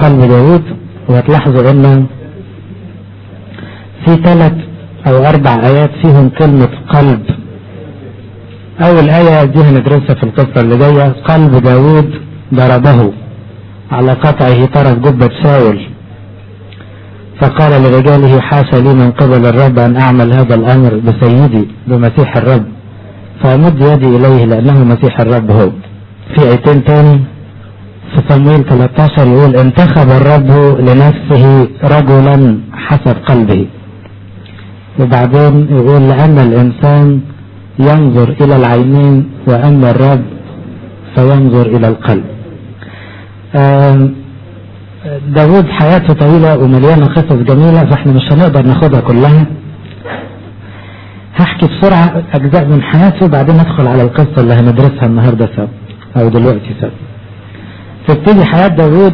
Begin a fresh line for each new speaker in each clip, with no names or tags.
قلب داود. وهتلاحظوا ان في 3 أو 4 آيات فيهم كلمة قلب. أول آية دي هندرسها في القصة اللي جاية: قلب داود ضربه على قطعه طرف جبة شاول، فقال لرجاله: حاشا لي من قبل الرب أن أعمل هذا الأمر بسيدي بمسيح الرب، فأمد يدي إليه لأنه مسيح الرب هو. في آيتين تاني في صموئيل 13 يقول: انتخب الرب لنفسه رجلا حسب قلبه. وبعدين يقول: لأن الإنسان ينظر إلى العينين وأما الرب فينظر إلى القلب. داود حياته طويلة ومليانة قصص جميلة، فاحنا مش هنقدر ناخدها كلها. هحكي بسرعة أجزاء من حياته وبعدين ندخل على القصة اللي هندرسها النهاردة سوا أو دلوقتي سوا. تبتدي حياة داود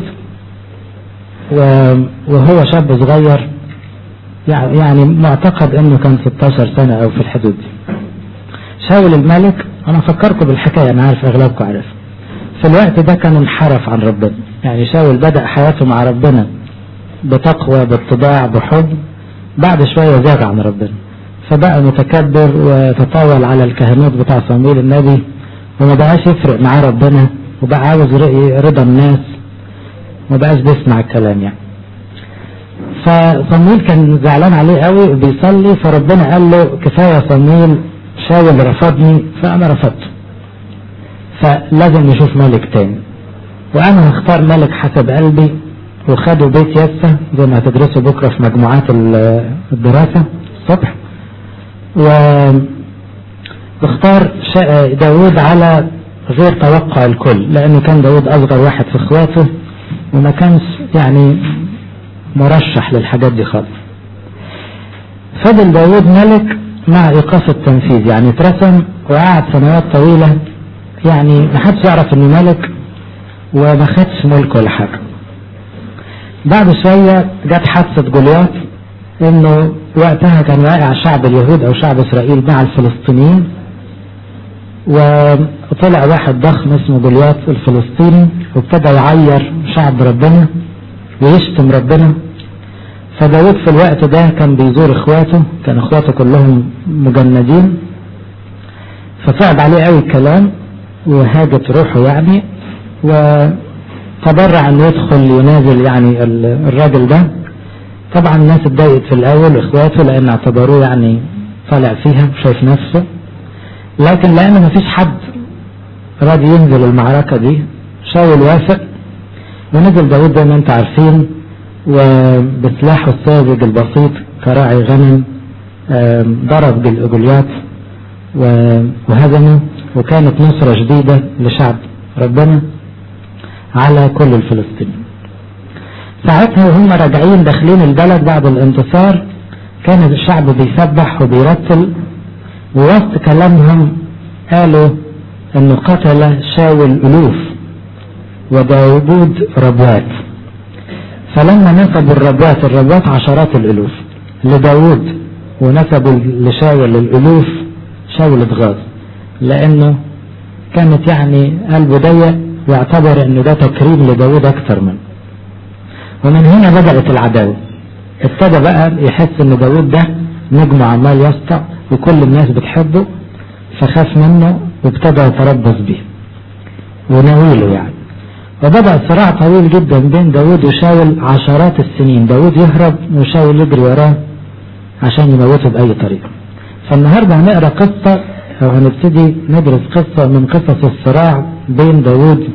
وهو شاب صغير، يعني معتقد انه كان 16 سنة او في الحدود دي. شاول الملك، انا افكركم بالحكاية، انا عارف اغلبكم عارف، في الوقت ده كان انحرف عن ربنا. يعني شاول بدأ حياته مع ربنا بتقوى باتباع بحب، بعد شوية زاغ عن ربنا فبقى متكبر وتطاول على الكهنوت بتاع صموئيل النبي وما بقاش يفرق معاه ربنا وبقى عاوز رضا الناس وما بقاش بيسمع الكلام يعني. فصموئيل كان زعلان عليه قوي وبيصلي، فربنا قال له: كفاية صموئيل، شاول رفضني فأنا رفضته، فلازم نشوف ملك تاني، وأنا هختار ملك حسب قلبي. وخدوا بيت يسة زي ما هتدرسوا بكرة في مجموعات الدراسة الصبح، واختار داود على غير توقع الكل، لأنه كان داود أصغر واحد في إخواته وما كانش يعني مرشح للحاجات دي خالص. فضل داود ملك مع إيقاف التنفيذ، يعني اترسم وقعد سنوات طويلة، يعني محدش يعرف انه ملك وما خدش ملك ولا حاجة. بعد شوية جت حادثة جولياث، انه وقتها كان واقع شعب اليهود او شعب اسرائيل مع الفلسطينيين، وطلع واحد ضخم اسمه جولياث الفلسطيني وابتدى يعير شعب ربنا ويشتم ربنا. فداود في الوقت ده كان بيزور اخواته، كان اخواته كلهم مجندين، فصعب عليه قوي الكلام وهاجت روحه يعني، وتبرع انه يدخل ينازل يعني الراجل ده. طبعا الناس اتضايقت في الاول اخواته لان اعتبروه يعني طالع فيها شايف نفسه، لكن لان مفيش حد راضي ينزل المعركة دي شاول وافق ونزل داود زي ما انت عارفين، وبسلاحه الساذج البسيط كراعي غنم ضرب جولياث وهزمه، وكانت نصرة جديدة لشعب ربنا على كل الفلسطينيين. ساعتها وهم راجعين داخلين البلد بعد الانتصار كان الشعب بيسبح وبيرتل، ووسط كلامهم قالوا انه قتل شاول الوف وداود ربوات. فلما نسبوا الربوات عشرات الالوف لداود ونسبوا لشاول الالوف، شاول اتغاظ لانه كانت يعني قلبه ضيق واعتبر انه ده تكريم لداود اكثر منه. ومن هنا بدأت العداوة، ابتدى بقى يحس ان داود ده نجم عمال يسطع وكل الناس بتحبه، فخاف منه وابتدى يتربص به وناويله يعني. وبدأ صراع طويل جدا بين داود وشاول عشرات السنين، داود يهرب وشاول يجري وراه عشان يموته بأي طريقة. فالنهاردة هنقرأ قصة أو هنبتدي ندرس قصة من قصص الصراع بين داود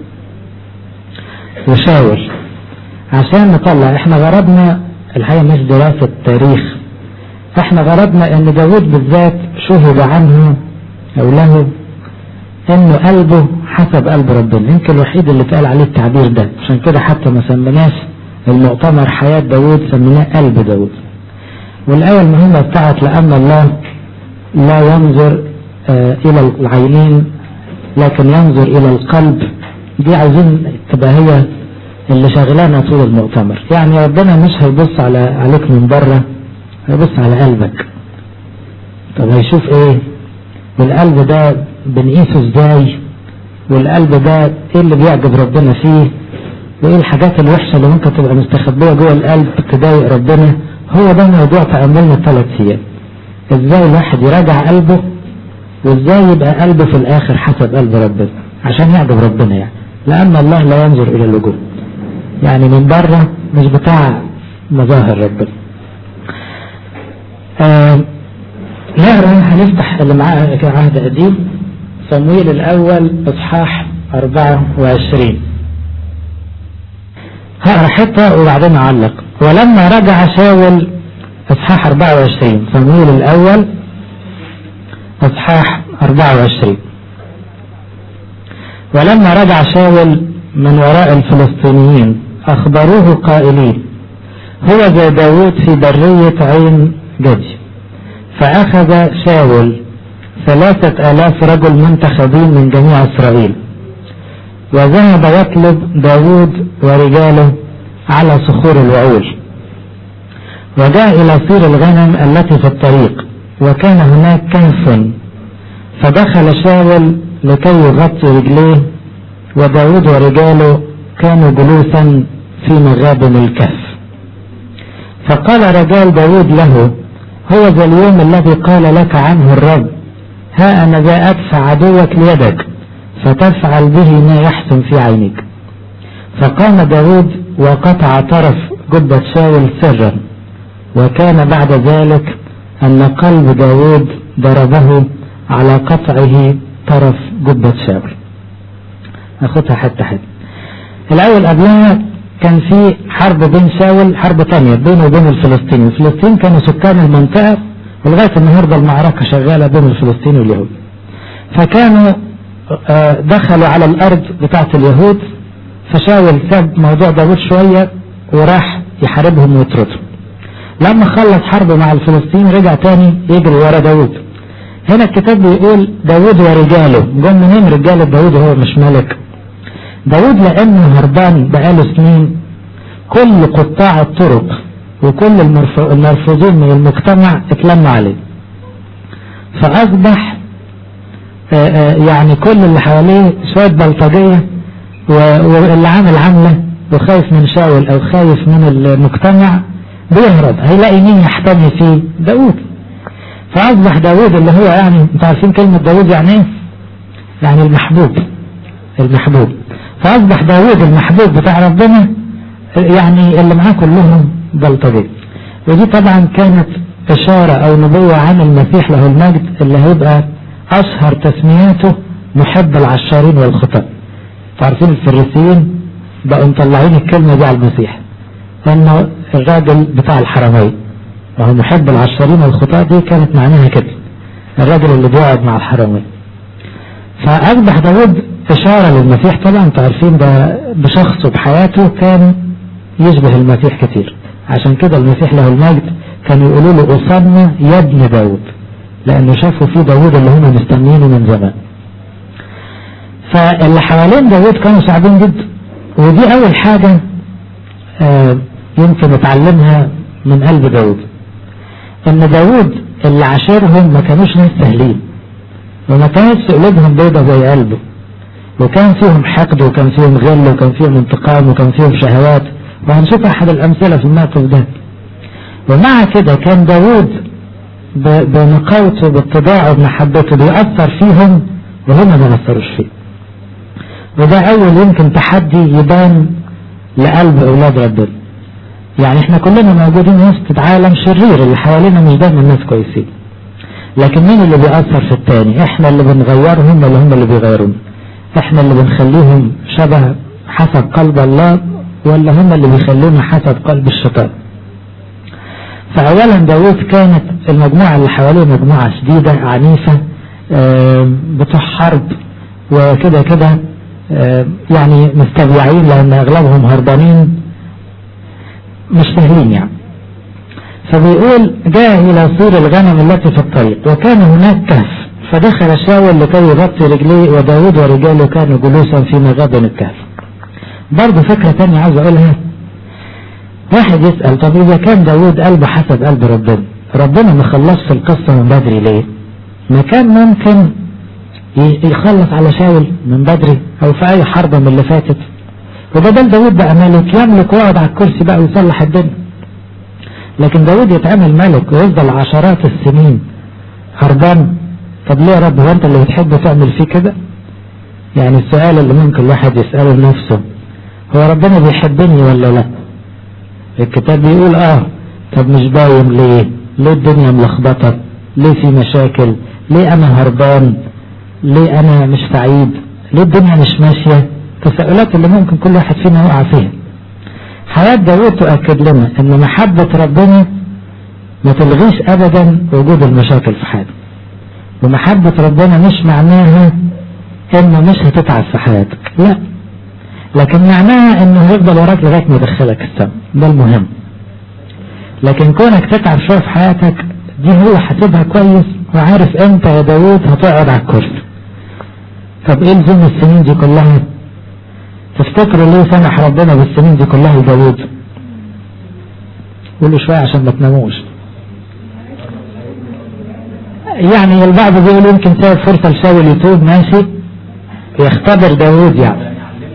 وشاول عشان نطلع. احنا غرضنا الحقيقة مش دراسة تاريخ، احنا غرضنا ان داود بالذات شهد عنه او له انه قلبه حسب قلب ربنا، يمكن الوحيد اللي اتقال عليه التعبير ده، عشان كده حتى ما سميناش المؤتمر حياة داود، سميناه قلب داود. والآية المهمة بتاعت لأن الله لا ينظر إلى العينين لكن ينظر إلى القلب، دي عايزين تبقى هي اللي شغلانا طول المؤتمر. يعني ربنا مش هيبص عليك من بره، هيبص على قلبك. طب هيشوف ايه؟ والقلب ده بنقيسه ازاي؟ والقلب ده ايه اللي بيعجب ربنا فيه؟ وايه الحاجات الوحشة اللي ممكن تبقى مستخبية جوه القلب تضايق ربنا. هو ده موضوع تأملنا 3 أيام، ازاي الواحد يراجع قلبه وازاي يبقى قلبه في الاخر حسب قلب ربنا عشان يعجب ربنا يعني، لان الله لا ينظر الى الوجوه يعني من بره، مش بتاع مظاهر ربنا. نقرا، هنفتح اللي معاه عهد قديم، صمويل الاول اصحاح 24. هقرا حته وبعدين اعلق. ولما رجع شاول، اصحاح 24، صمويل الاول اصحاح 24. ولما رجع شاول من وراء الفلسطينيين اخبروه قائلين هو زي داود في برية عين جدي. فاخذ شاول 3000 رجل منتخبين من جميع اسرائيل، وذهب يطلب داود ورجاله على صخور الوعول، وجاء الى صير الغنم التي في الطريق، وكان هناك كهف، فدخل شاول لكي يغطي رجليه، وداود ورجاله كانوا جلوسا في مغابن الكهف. فقال رجال داود له هو ذا اليوم الذي قال لك عنه الرب ها أنا ذا أدفع عدوك ليدك فتفعل به ما يحسن في عينك. فقام داود وقطع طرف جبة شاول سرا، وكان بعد ذلك أن قلب داود ضربه على قطعه طرف جبة شاول. أخذها حتى حتى. الأول قبلها كان في حرب بين شاول، حرب تانية بينه وبين الفلسطينيين. الفلسطين كانوا سكان المنطقة، ولغاية النهاردة المعركة شغالة بين الفلسطين واليهود. فكانوا دخلوا على الأرض بتاعة اليهود، فشاول ساب موضوع داود شوية وراح يحاربهم ويطردهم. لما خلص حرب مع الفلسطين رجع تاني يجري ورا داود. هنا الكتاب بيقول داود ورجاله. جم منين رجال داود وهو مش ملك؟ داود لأنه هربان بقاله سنين، كل قطاع الطرق وكل المرفوضين من المجتمع اتلموا عليه، فأصبح يعني كل اللي حواليه شوية بلطجية، واللي عامل عملة وخايف من شاول أو خايف من المجتمع بيهرب، هيلاقي مين يحتمي فيه؟ داود. فأصبح داود اللي هو يعني انتوا عارفين كلمة داود يعني ايه؟ يعني المحبوب. فأصبح داود المحبوب بتاع ربنا، يعني اللي معاه كلهم بلطجية. ودي طبعا كانت إشارة أو نبوة عن المسيح له المجد اللي هيبقى أشهر تسمياته محب العشارين والخطاة. عارفين الفريسيين بقوا مطلعين الكلمة دي على المسيح، لأنه الراجل بتاع الحرمين وهو محب العشارين والخطاة، دي كانت معناها كده، الراجل اللي بيقعد مع الحرمين. فأصبح داود إشارة للمسيح. طبعا انتوا عارفين ده بشخصه بحياته كان يشبه المسيح كتير، عشان كده المسيح له المجد كانوا يقولوا له أصابنا يا ابن داود، لأنه شافوا فيه داود اللي هم مستنيينه من زمان. فاللي حوالين داود كانوا صعبين جدا. ودي أول حاجة يمكن نتعلمها من قلب داود، إن داود اللي عاشرهم ما كانوش ناس سهلين، وما كانتش قلوبهم بيضة زي قلبه، وكان فيهم حقد وكان فيهم غل وكان فيهم انتقام وكان فيهم شهوات، وهنشوف أحد الأمثلة في الموقف ده. ومع كده كان داود بنقاوته باتباعه بمحبته بيأثر فيهم وهم ما أثروش فيه. وده أول يمكن تحدي يبان لقلب أولاد ربنا. يعني احنا كلنا موجودين وسط عالم شرير، اللي حوالينا مش دايما ناس كويسين، لكن مين اللي بيأثر في التاني؟ احنا اللي بنغيرهم ولا هم اللي بيغيرون؟ احنا اللي بنخليهم شبه حسب قلب الله ولا هم اللي بيخلونا حسب قلب الشيطان؟ فأولا داود كانت المجموعة اللي حواليه مجموعة شديدة عنيفة، بتوع حرب وكده كده، يعني مستبيعين لأن أغلبهم هربانين مش سهلين يعني. فبيقول جاء إلى صير الغنم التي في الطريق، وكان هناك كهف، فدخل شاول لكي يغطي رجليه، وداود ورجاله كانوا جلوسا في مغابن الكهف. برضه فكرة تانية عاوز أقولها. واحد يسأل طب إذا كان داود قلبه حسب قلب ربنا ما خلصش القصة من بدري ليه؟ ما كان ممكن يخلص على شاول من بدري أو في أي حرب من اللي فاتت، وبدل داود بقى ملك يملك ويقعد على الكرسي بقى ويصلح الدنيا. لكن داود يتعمل ملك ويفضل عشرات السنين هربان. طب ليه يا رب، هو انت اللي بتحب تعمل فيه كده؟ يعني السؤال اللي ممكن الواحد يسأله لنفسه، هو ربنا بيحبني ولا لا؟ الكتاب بيقول طب مش باين ليه الدنيا ملخبطة؟ ليه في مشاكل؟ ليه انا هربان؟ ليه انا مش سعيد؟ ليه الدنيا مش ماشية؟ التساؤلات اللي ممكن كل واحد فينا يقع فيها. حياة داود تؤكد لنا ان محبة ربنا ما تلغيش ابدا وجود المشاكل في حياتك، ومحبة ربنا مش معناها انه مش هتتعب في حياتك، لا، لكن معناها انه هيفضل وراك لغاية ما يدخلك السما، ده المهم. لكن كونك تتعب شوية في حياتك دي هو حاسبها كويس وعارف امتى يا داود هتقعد على الكرسي. طب ايه لزوم السنين دي كلها؟ تفتكروا ليه سمح ربنا بالسنين دي كلها لداود؟ قولوا شوية عشان ما تناموش. يعني البعض بيقول يمكن ساب فرصة لشاول يتوب، ماشي، يختبر داود يعني.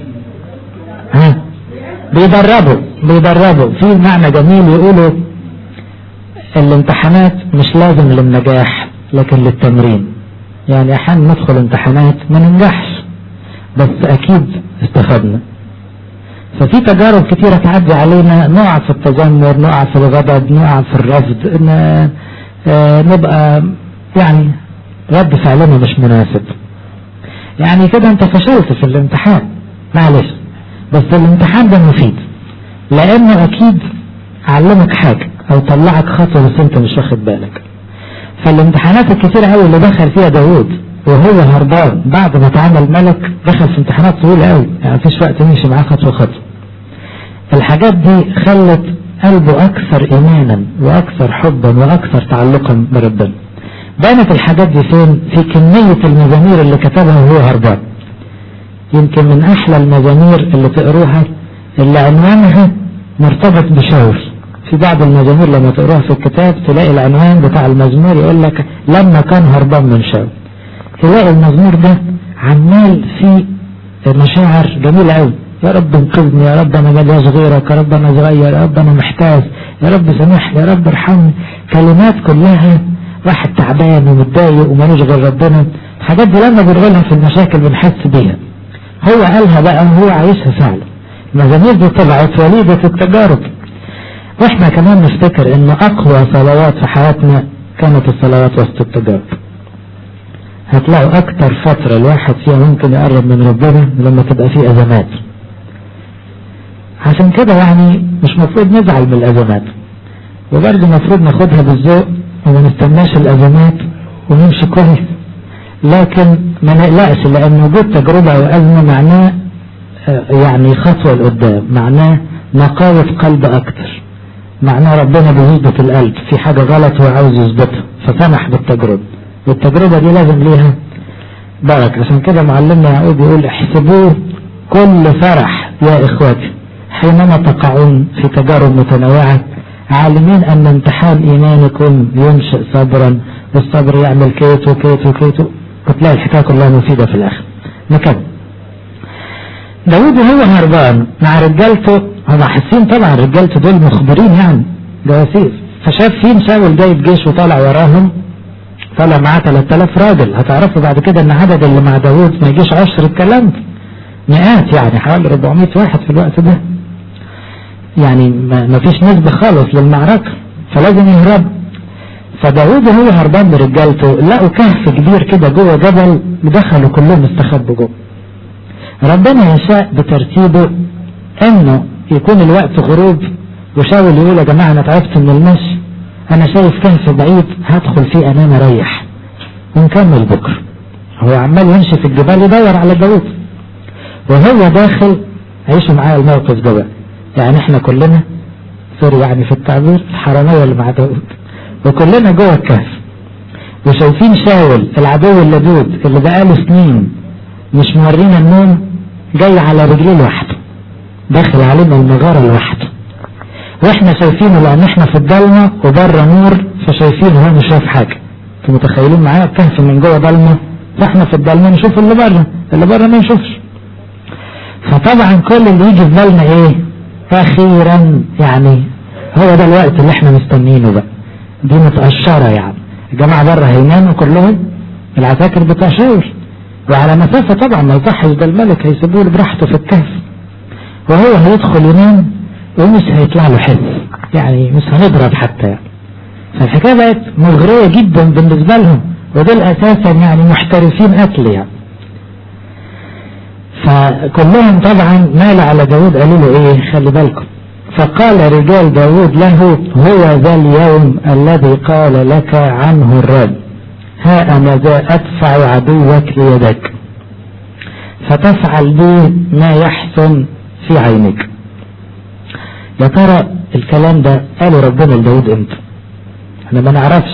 بيدربوا في معنى جميل يقولوا الامتحانات مش لازم للنجاح لكن للتمرين. يعني احيانا ندخل امتحانات ما ننجحش بس اكيد استفدنا. ففي تجارب كتيرة تعدي علينا، نقع في التذمر، نقع في الغضب، نقع في الرفض، نبقى يعني رد فعلنا مش مناسب. يعني كده انت فشلت في الامتحان، معلش، بس الامتحان ده مفيد لانه اكيد علمك حاجة او طلعك خطوة بس انت مش واخد بالك. فالامتحانات الكتيرة قوي اللي دخل فيها داود وهو هربان بعد ما اتعمل ملك، دخل في امتحانات طويلة قوي، يعني مفيش وقت نمشي معاه خطوة خطوة. الحاجات دي خلت قلبه اكثر ايمانا واكثر حبا واكثر تعلقا بربنا. بانت الحاجات دي فين؟ في كمية المزامير اللي كتبها وهو هربان. يمكن من احلى المزامير اللي تقروها اللي عنوانها مرتبط بشاول. في بعض المزامير لما تقروها في الكتاب تلاقي العنوان بتاع المزمور يقول لك لما كان هربان من شاول. تلاقي المزمور ده عمال فيه مشاعر جميلة قوي، يا رب انقذني، يا رب انا ملياش غيرك، يا رب انا صغير، يا رب انا محتاج، يا رب سامحني، يا رب ارحمني. كلمات كلها واحد تعبان ومتضايق ومالوش غير ربنا. الحاجات دي لما بنقولها في المشاكل بنحس بيها. هو قالها بقى وهو عايشها فعلا. المزامير دي طلعت وليدة التجارب. واحنا كمان نفتكر ان اقوى صلوات في حياتنا كانت الصلوات وسط التجارب. هتلاقوا اكتر فترة الواحد فيها ممكن يقرب من ربنا لما تبقى فيه ازمات. عشان كده يعني مش مفروض نزعل من الازمات، وبرضه مفروض ناخدها بالذوق وما نستناش الازمات ونمشي كويس، لكن ما نقلقش، لان وجود تجربة او ازمة معناه يعني خطوة لقدام، معناه نقاوة قلب اكتر، معناه ربنا بيثبت القلب في حاجة غلط هو عاوز يثبتها فسمح بالتجربة، والتجربة دي لازم ليها بركة. عشان كده معلمنا يعقوب يقول احسبوه كل فرح يا اخواتي حينما تقعون في تجارب متنوعة، عالمين ان امتحان ايمانكم ينشئ صبرا، والصبر يعمل كيت وكيت وكيت، وتلاقي الحكاية كلها مفيدة في الاخر. نكمل. داود وهو هربان مع رجالته، هم حاسين طبعا رجالته دول مخبرين يعني جواسيس، فشاف فين شاول جايب جيش وطالع وراهم، طالع معاه 3000 راجل. هتعرفوا بعد كده ان عدد اللي مع داود ما يجيش 10 الكلام، مئات، يعني حوالي 400 واحد في الوقت ده، يعني ما فيش نسبة خالص للمعركة، فلازم يهرب. فداود وهو هربان برجالته لقوا كهف كبير كده جوه جبل، دخلوا كلهم استخبوا جوه. ربنا يشاء بترتيبه انه يكون الوقت غروب وشاول يقول يا جماعة انا تعبت من المشي، انا شايف كهف بعيد هدخل فيه انام اريح ونكمل بكرة. هو عمال يمشي في الجبال يدور على داود، وهو داخل عيشوا معايا الموقف ده بقى. يعني احنا كلنا سوري يعني في التعبير الحرامية اللي مع داود، وكلنا جوه الكهف وشايفين شاول العدو اللدود اللي بقاله سنين مش مورينا النوم، جاي على رجليه لوحده، داخل علينا المغارة لوحده، واحنا شايفينه لان احنا في الضلمة وبره نور، فشايفينه هو مش شايف حاجة. انتوا متخيلين معايا الكهف من جوه ضلمة، فاحنا في الضلمة نشوف اللي بره، اللي بره ما نشوفش. فطبعا كل اللي يجي في بالنا ايه؟ اخيرا يعني هو ده الوقت اللي احنا مستنينه بقى، دي متقشرة يعني. الجماعة بره هيناموا كلهم، العساكر بتوع شاور، وعلى مسافة طبعا ما يصحش، ده الملك هيسيبوه براحته في الكهف، وهو هيدخل ينام ومش هيطلع له حس، يعني مش هنضرب حتى يعني. فالحكاية بقت مغرية جدا بالنسبة لهم، ودول اساسا يعني محترفين قتل يعني. فكلهم طبعا مال على داود، قالوا له ايه؟ خلي بالكم. فقال رجال داود له: هو ذا اليوم الذي قال لك عنه الرب، ها أنا ذا أدفع عدوك ليدك فتفعل به ما يحسن في عينك. يا ترى الكلام ده قاله ربنا لداود امتى؟ احنا ما نعرفش.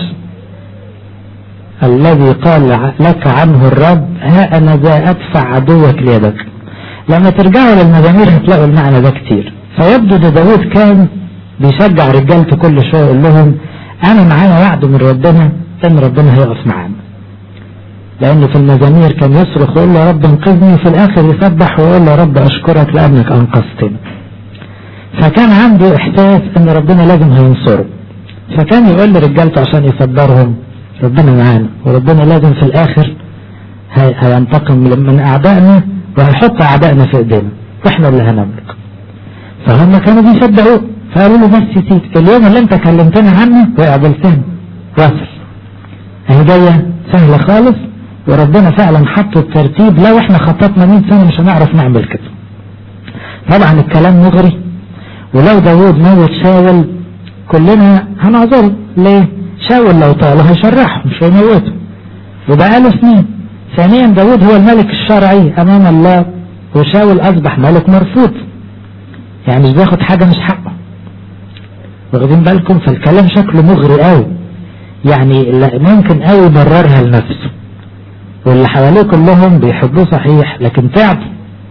الذي قال لك عنه الرب، ها أنا ذا أدفع عدوك ليدك. لما ترجعوا للمزامير هتلاقوا المعنى ده كتير. فيبدو ده داود كان بيشجع رجالته كل شوية يقول لهم أنا معايا وعد من ربنا إن ربنا هيقف معانا، لأنه في المزامير كان يصرخ ويقول له رب انقذني، وفي الآخر يسبح ويقول له رب أشكرك لأنك أنقذتني. فكان عنده إحساس إن ربنا لازم هينصره، فكان يقول لرجالته عشان يصبرهم ربنا معانا، وربنا لازم في الآخر هينتقم من أعدائنا وهيحط أعدائنا في إيدينا وإحنا اللي هنملك. فهم كانوا بيصدقوه، فقالوا له بس يا سيدي اليوم اللي انت كلمتنا عنه وقابلتنا واصل، اهي جايه سهله خالص، وربنا فعلا حطه الترتيب. لو احنا خططنا 100 سنه مش هنعرف نعمل كده. طبعا الكلام مغري، ولو داود موت شاول كلنا هنعذره. ليه؟ شاول لو طاله هيشرحه مش هيموته، وبقاله سنين. ثانيا داود هو الملك الشرعي امام الله، وشاول اصبح ملك مرفوض، يعني مش بياخد حاجة مش حقه. واخدين بالكم؟ فالكلام شكله مغري قوي، يعني ممكن قوي يبررها لنفسه، واللي حواليه كلهم بيحبوه صحيح لكن تعبوا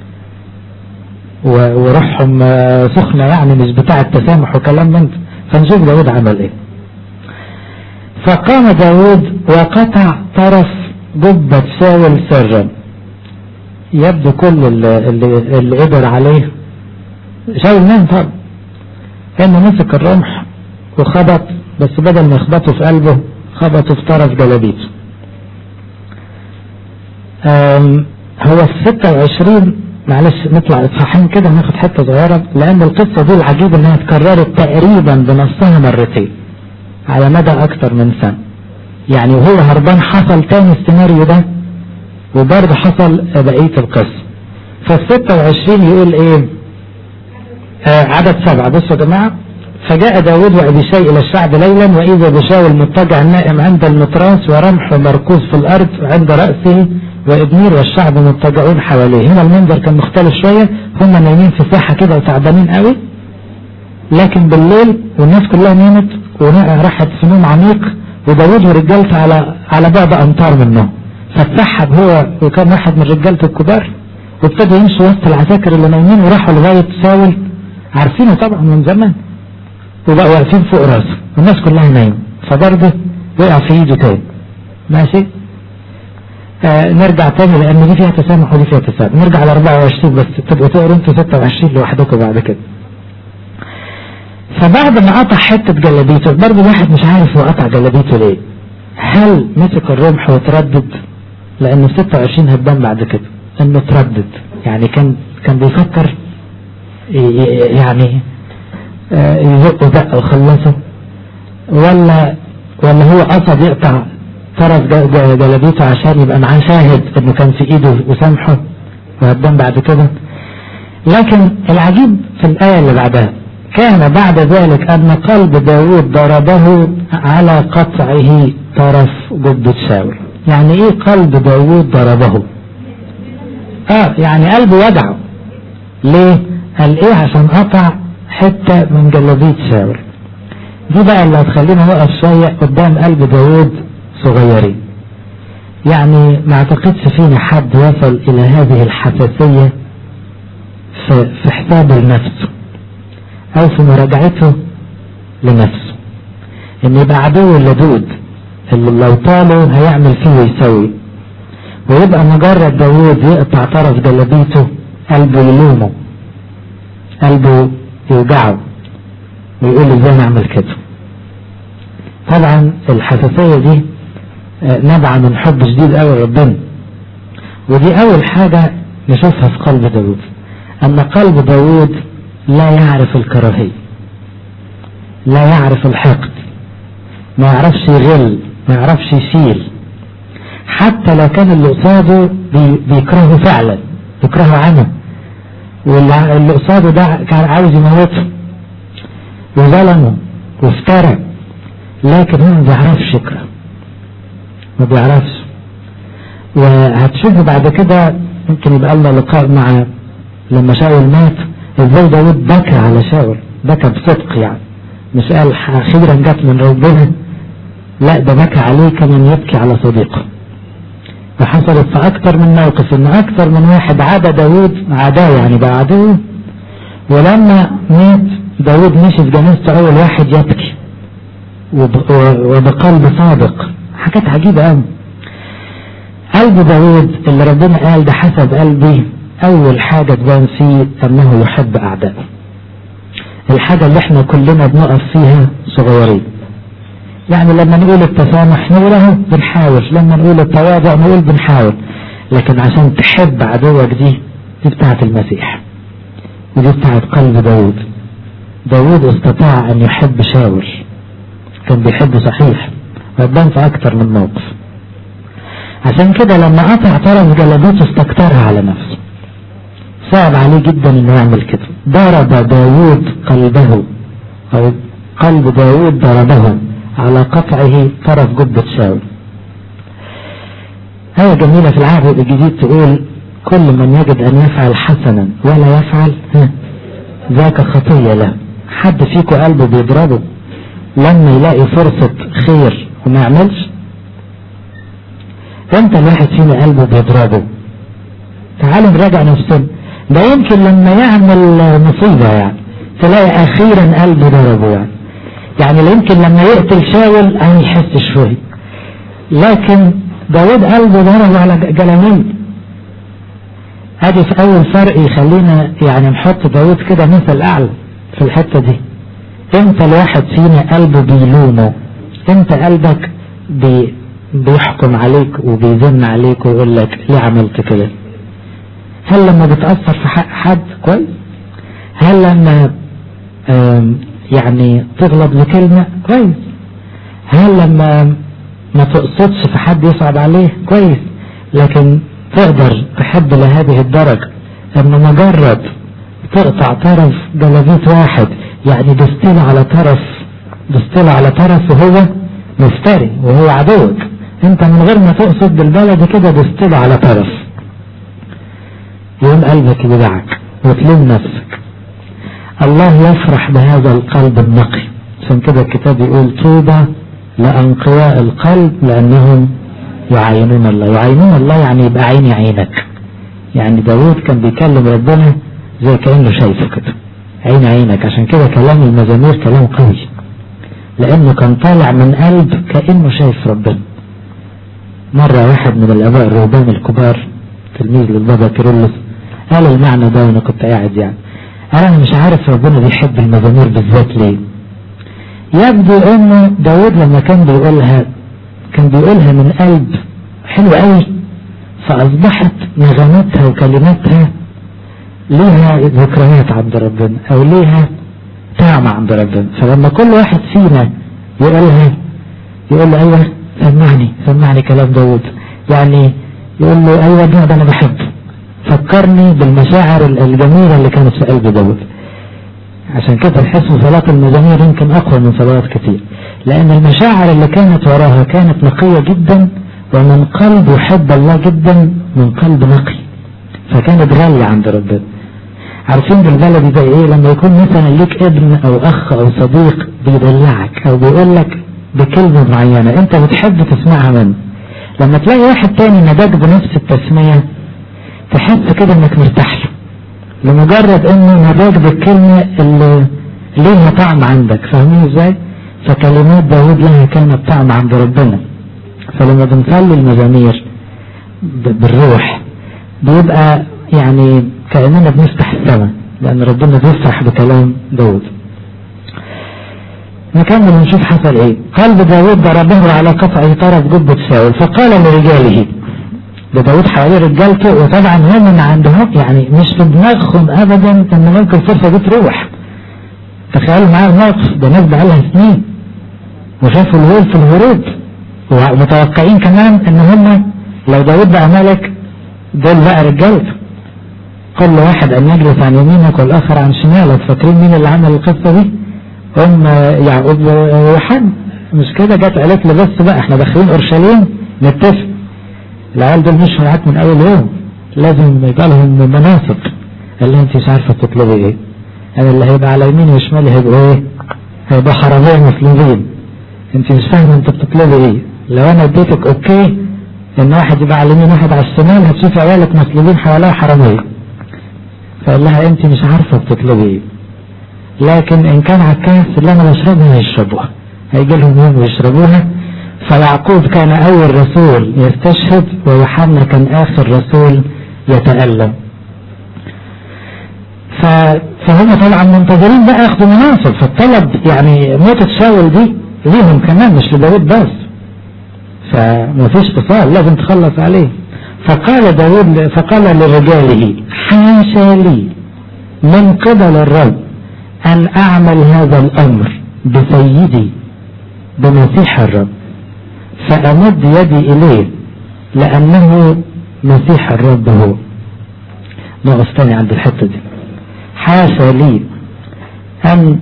وروحهم سخنة، يعني مش بتاع التسامح وكلام من ده. فنشوف داود عمل ايه. فقام داود وقطع طرف جبة شاول سرا. يبدو كل اللي قدر عليه شاول نام طبعا، انه مسك الرمح وخبط، بس بدل ما يخبطه في قلبه خبطه في طرف جلابيته. هو في 26 معلش نطلع اصحاحين كده ناخد حته صغيره، لان القصه دي العجيب انها اتكررت تقريبا بنصها مرتين على مدى اكتر من سنه. يعني وهو هربان حصل تاني السيناريو ده، وبرضه حصل بقيه القصه. فال 26 يقول ايه؟ عدد 7. بصوا يا جماعة: فجاء داود وأبيشاي إلى الشعب ليلا، وإذا بشاول مضطجع نائم عند المتراس ورمح مركوز في الأرض عند رأسه، وإبنير والشعب مضطجعون حواليه. هنا المنظر كان مختلف شوية، هم نايمين في ساحة كده وتعبانين قوي، لكن بالليل والناس كلها نامت وراحت في نوم عميق، وداود ورجالته على بعد أمتار منهم. فاتسحب هو وكان واحد من رجالته الكبار، وابتدوا يمشوا وسط العساكر اللي نايمين، وراحوا لغاية شاول عارفينه طبعا من زمان، وبقوا واقفين فوق راسه والناس كلها نايمه، فبرضه وقع في ايده تاني. ماشي؟ نرجع تاني لان دي فيها تسامح ودي فيها تسامح. نرجع ل 24 بس تبقوا تقروا انتوا 26 لوحدكم بعد كده. فبعد ما قطع حته جلابيته، برضه الواحد مش عارف هو قطع جلابيته ليه. هل مسك الرمح وتردد؟ لانه 26 هتبان بعد كده انه تردد، يعني كان بيفكر يعني يزقه دقه وخلصه، ولا هو قصد يقطع طرف جلابيته عشان يبقى معاه شاهد انه كان في ايده وسامحه وهتبان بعد كده. لكن العجيب في الآية اللي بعدها: كان بعد ذلك أن قلب داود ضربه على قطعه طرف جبة شاول. يعني ايه قلب داود ضربه؟ يعني قلبه وجعه. ليه؟ قال ايه؟ عشان قطع حتة من جلابية شاول. دي بقى اللي هتخلينا نقف شوية قدام قلب داود صغيرين. يعني ما اعتقدش فينا حد وصل الى هذه الحساسية في حساب لنفسه او في مراجعته لنفسه، ان يبقى عدو اللدود اللي لو طاله هيعمل فيه ويسوي، ويبقى مجرد داود يقطع طرف جلابيته قلبه يلومه، قلبه يوجعه ويقول ازاي نعمل كده. طبعا الحساسية دي نابعة من حب شديد قوي لربنا، ودي اول حاجة نشوفها في قلب داود، ان قلب داود لا يعرف الكراهية، لا يعرف الحقد، ما يعرفش يغل، ما يعرفش يشيل، حتى لو كان اللي قصاده بيكرهه فعلا، بيكرهه عنه، واللي قصاده ده كان عاوز يموته وظلمه وافترى، لكن هو ما بيعرفش يكره، ما بيعرفش. وهتشوفوا بعد كده ممكن يبقى لنا لقاء مع لما شاول مات ازاي داود بكى على شاول، بكى بصدق يعني، مش قال اخيرا جت من ربنا، لا ده بكى عليه كمان يبكي على صديقه. وحصلت في اكتر من موقف ان اكتر من واحد عدا داود، عداه يعني بقى عدوه، ولما مات داود مشي في جنازته اول واحد يبكي وبقلب صادق. حاجات عجيبة قوي. قلب داود اللي ربنا قال ده حسب قلبي، اول حاجة تبان فيه انه يحب اعدائه. الحاجة اللي احنا كلنا بنقف فيها صغيرين، يعني لما نقول التسامح نقول اهو بنحاول، لما نقول التواضع نقول بنحاول، لكن عشان تحب عدوك دي بتاعت المسيح، ودي بتاعت قلب داود. داود استطاع ان يحب شاول، كان بيحبه صحيح، وقدام في اكتر من موقف. عشان كده لما قطع طرف جلبته استكترها على نفسه، صعب عليه جدا انه يعمل كده. ضرب داود قلبه، او قلب داود ضربه على قطعه طرف جبة شاول. آية جميلة في العهد الجديد تقول كل من يجد ان يفعل حسنا ولا يفعل ذاك خطية له. حد فيكم قلبه بيضربه لما يلاقي فرصة خير وما يعملش؟ امتى الواحد فينا قلبه بيضربه؟ تعالوا نراجع نفسنا. ده يمكن لما يعمل مصيبة يعني تلاقي اخيرا قلبه ضربه، يعني لا يمكن لما يقتل شاول يحس شوي، لكن داود قلبه ضربه على جلمين. ادي في اول فرق يخلينا يعني نحط داود كده مثل اعلى في الحتة دي. امتى الواحد فينا قلبه بيلومه؟ امتى قلبك بيحكم عليك وبيزن عليك ويقول لك ليه عملت كده؟ هل لما بتأثر في حق حد كويس؟ هل لما يعني تغلط بكلمة كويس؟ هل لما ما تقصدش في حد يصعب عليه كويس؟ لكن تقدر تحب لهذه الدرجة ان مجرد تقطع طرف جلابيت واحد، يعني دستله على طرف وهو مفتري وهو عدوك، انت من غير ما تقصد بالبلد كده دستله على طرف، يوم قلبك يدعك وتلوم نفسك. الله يفرح بهذا القلب النقي، عشان كده الكتاب يقول طوبى لأنقياء القلب لأنهم يعينون الله. يعينون الله يعني يبقى عيني عينك، يعني داود كان بيكلم ربنا زي كأنه شايفه كده، عين عينك. عشان كده كلام المزامير كلام قوي، لأنه كان طالع من قلب كأنه شايف ربنا. مرة واحد من الآباء الرهبان الكبار تلميذ للبابا كيرلس قال المعنى ده وانا كنت قاعد يعني، انا مش عارف ربنا بيحب المزامير بالذات ليه. يبدو انه داود لما كان بيقولها من قلب حلو قوي، فاصبحت نغماتها وكلماتها ليها ذكريات عند ربنا او ليها طعم عند ربنا. فلما كل واحد فينا يقولها يقول له ايوه سمعني كلام داود، يعني يقول له ايوه ده انا بحبه، فكرني بالمشاعر الجميلة اللي كانت في قلب داود. عشان كده تحس صلاة المزامير يمكن اقوى من صلوات كتير، لان المشاعر اللي كانت وراها كانت نقية جدا، ومن قلب يحب الله جدا، من قلب نقي، فكانت غالية عند ربنا. عارفين بالبلدي ده ايه؟ لما يكون مثلا ليك ابن او اخ او صديق بيدلعك او بيقول لك بكلمة معينة انت بتحب تسمعها منه، لما تلاقي واحد تاني نداك بنفس التسمية تحس كده انك مرتاح له، لمجرد انه نداك بالكلمة اللي ليها طعم عندك. فاهمين ازاي؟ فكلمات داود لها كانت طعم عند ربنا. فلما بنصلي المزامير بالروح بيبقى يعني كأننا بنفتح السماء، لأن ربنا بيفرح بكلام داود. نكمل نشوف حصل ايه. قلب داود ضربه على قطع طرف جبة شاول فقال لرجاله. داود حوالي رجالته، وطبعا هم من عندهم يعني مش في دماغهم ابدا ان ممكن الفرصة دي تروح. تخيلوا معايا الموقف ده، ناس بقالها سنين وشافوا الهول في الهروب، ومتوقعين كمان ان هم لو داود بقى ملك دول بقى رجالته، كل واحد ان يجلس عن يمينك والاخر عن شمالك. فاكرين مين اللي عمل القصة دي؟ يعقوب ويوحنا، مش كده؟ جت قالت له بس بقى احنا داخلين اورشليم نتفق، العيال دول مش معاك من اول يوم، لازم يبقى لهم مناصب. قال لي انت مش عارفه بتطلبي ايه، انا اللي هيبقى على يميني وشمالي هيبقوا ايه؟ هيبقى حراميه مسلمين. انت مش فاهمه انت بتطلبي ايه. لو انا اديتك اوكي ان واحد يبقى على اليمين واحد على الشمال، هتشوفي عيالك مسلمين حواليها حراميه. فقال لها انت مش عارفه بتطلبي ايه، لكن ان كان على الكاس اللي انا بشربها هيشربوها، هيجي لهم يوم ويشربوها. فيعقوب كان اول رسول يستشهد، ويوحنا كان اخر رسول يتألم. فهم طبعا منتظرين بقى ياخدوا مناصب، فالطلب يعني موتة شاول دي ليهم كمان مش لداود بس، فمفيش اتصال لازم تخلص عليه. فقال لرجاله حاشا لي من قبل الرب أن أعمل هذا الأمر بسيدي بمسيح الرب، فأمد يدي إليه لأنه مسيح الرب هو. نقف تاني عند الحتة دي. حاشا لي أن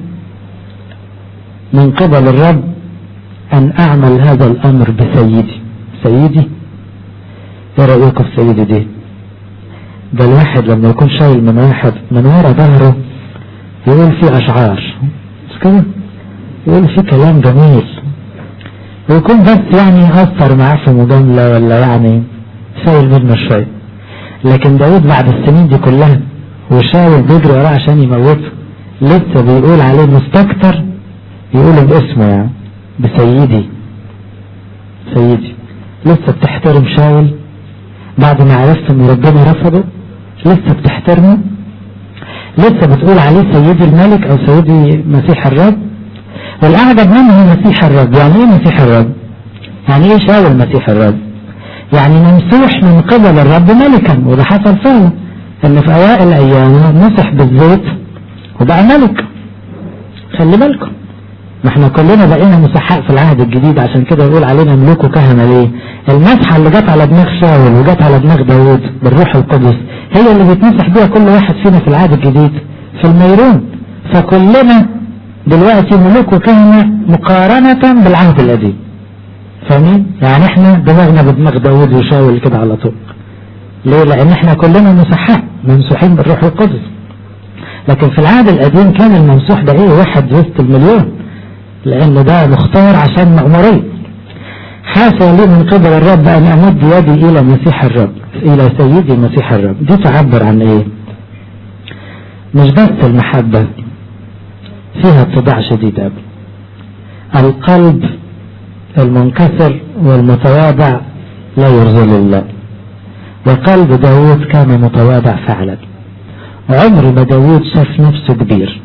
من قبل الرب أن أعمل هذا الأمر بسيدي. سيدي، ايه رأيكم في سيدي دي؟ ده الواحد لما يكون شايل من واحد من ورا ظهره يقول فيه أشعار، مش كده؟ يقول فيه كلام جميل، ويكون بس يعني أثر معاه في مجاملة ولا يعني شايل منه شوية. لكن داود بعد السنين دي كلها وشاول بيجري وراه عشان يموته، لسه بيقول عليه مستكتر، يقول باسمه يعني بسيدي. سيدي، لسه بتحترم شاول بعد ما عرفت ان ربنا رفضه؟ لسه بتحترمه؟ لسه بتقول عليه سيدي الملك او سيدي مسيح الرب؟ والاعجب منه مسيح الرب. يعني ايه مسيح الرب؟ يعني ايه شاول مسيح الرب؟ يعني ممسوح من قبل الرب ملكا، وده حصل فعلا ان في اوائل ايامه مسح بالزيت وبقى ملك. خلي بالكم، ما احنا كلنا بقينا مسحاء في العهد الجديد، عشان كده يقول علينا ملوك وكهنة. ليه؟ المسحة اللي جت على دماغ شاول وجت على دماغ داود بالروح القدس هي اللي بيتمسح بيها كل واحد فينا في العهد الجديد في الميرون. فكلنا دلوقتي ملوك وكهنة مقارنة بالعهد القديم. فاهمين؟ يعني احنا دماغنا بدماغ داود وشاول كده على طول. ليه؟ لان احنا كلنا مسحاء ممسوحين بالروح القدس. لكن في العهد القديم كان الممسوح ده ايه؟ واحد وسط المليون، لأن ده مختار عشان مأمورية. حاشا لي من قبل الرب أن أمد يدي إلى مسيح الرب، إلى سيدي مسيح الرب. دي تعبر عن إيه؟ مش بس المحبة، فيها اتضاع شديد أوي. القلب المنكسر والمتواضع لا يرضي الله، وقلب داود كان متواضع فعلا. عمر ما داود شاف نفسه كبير.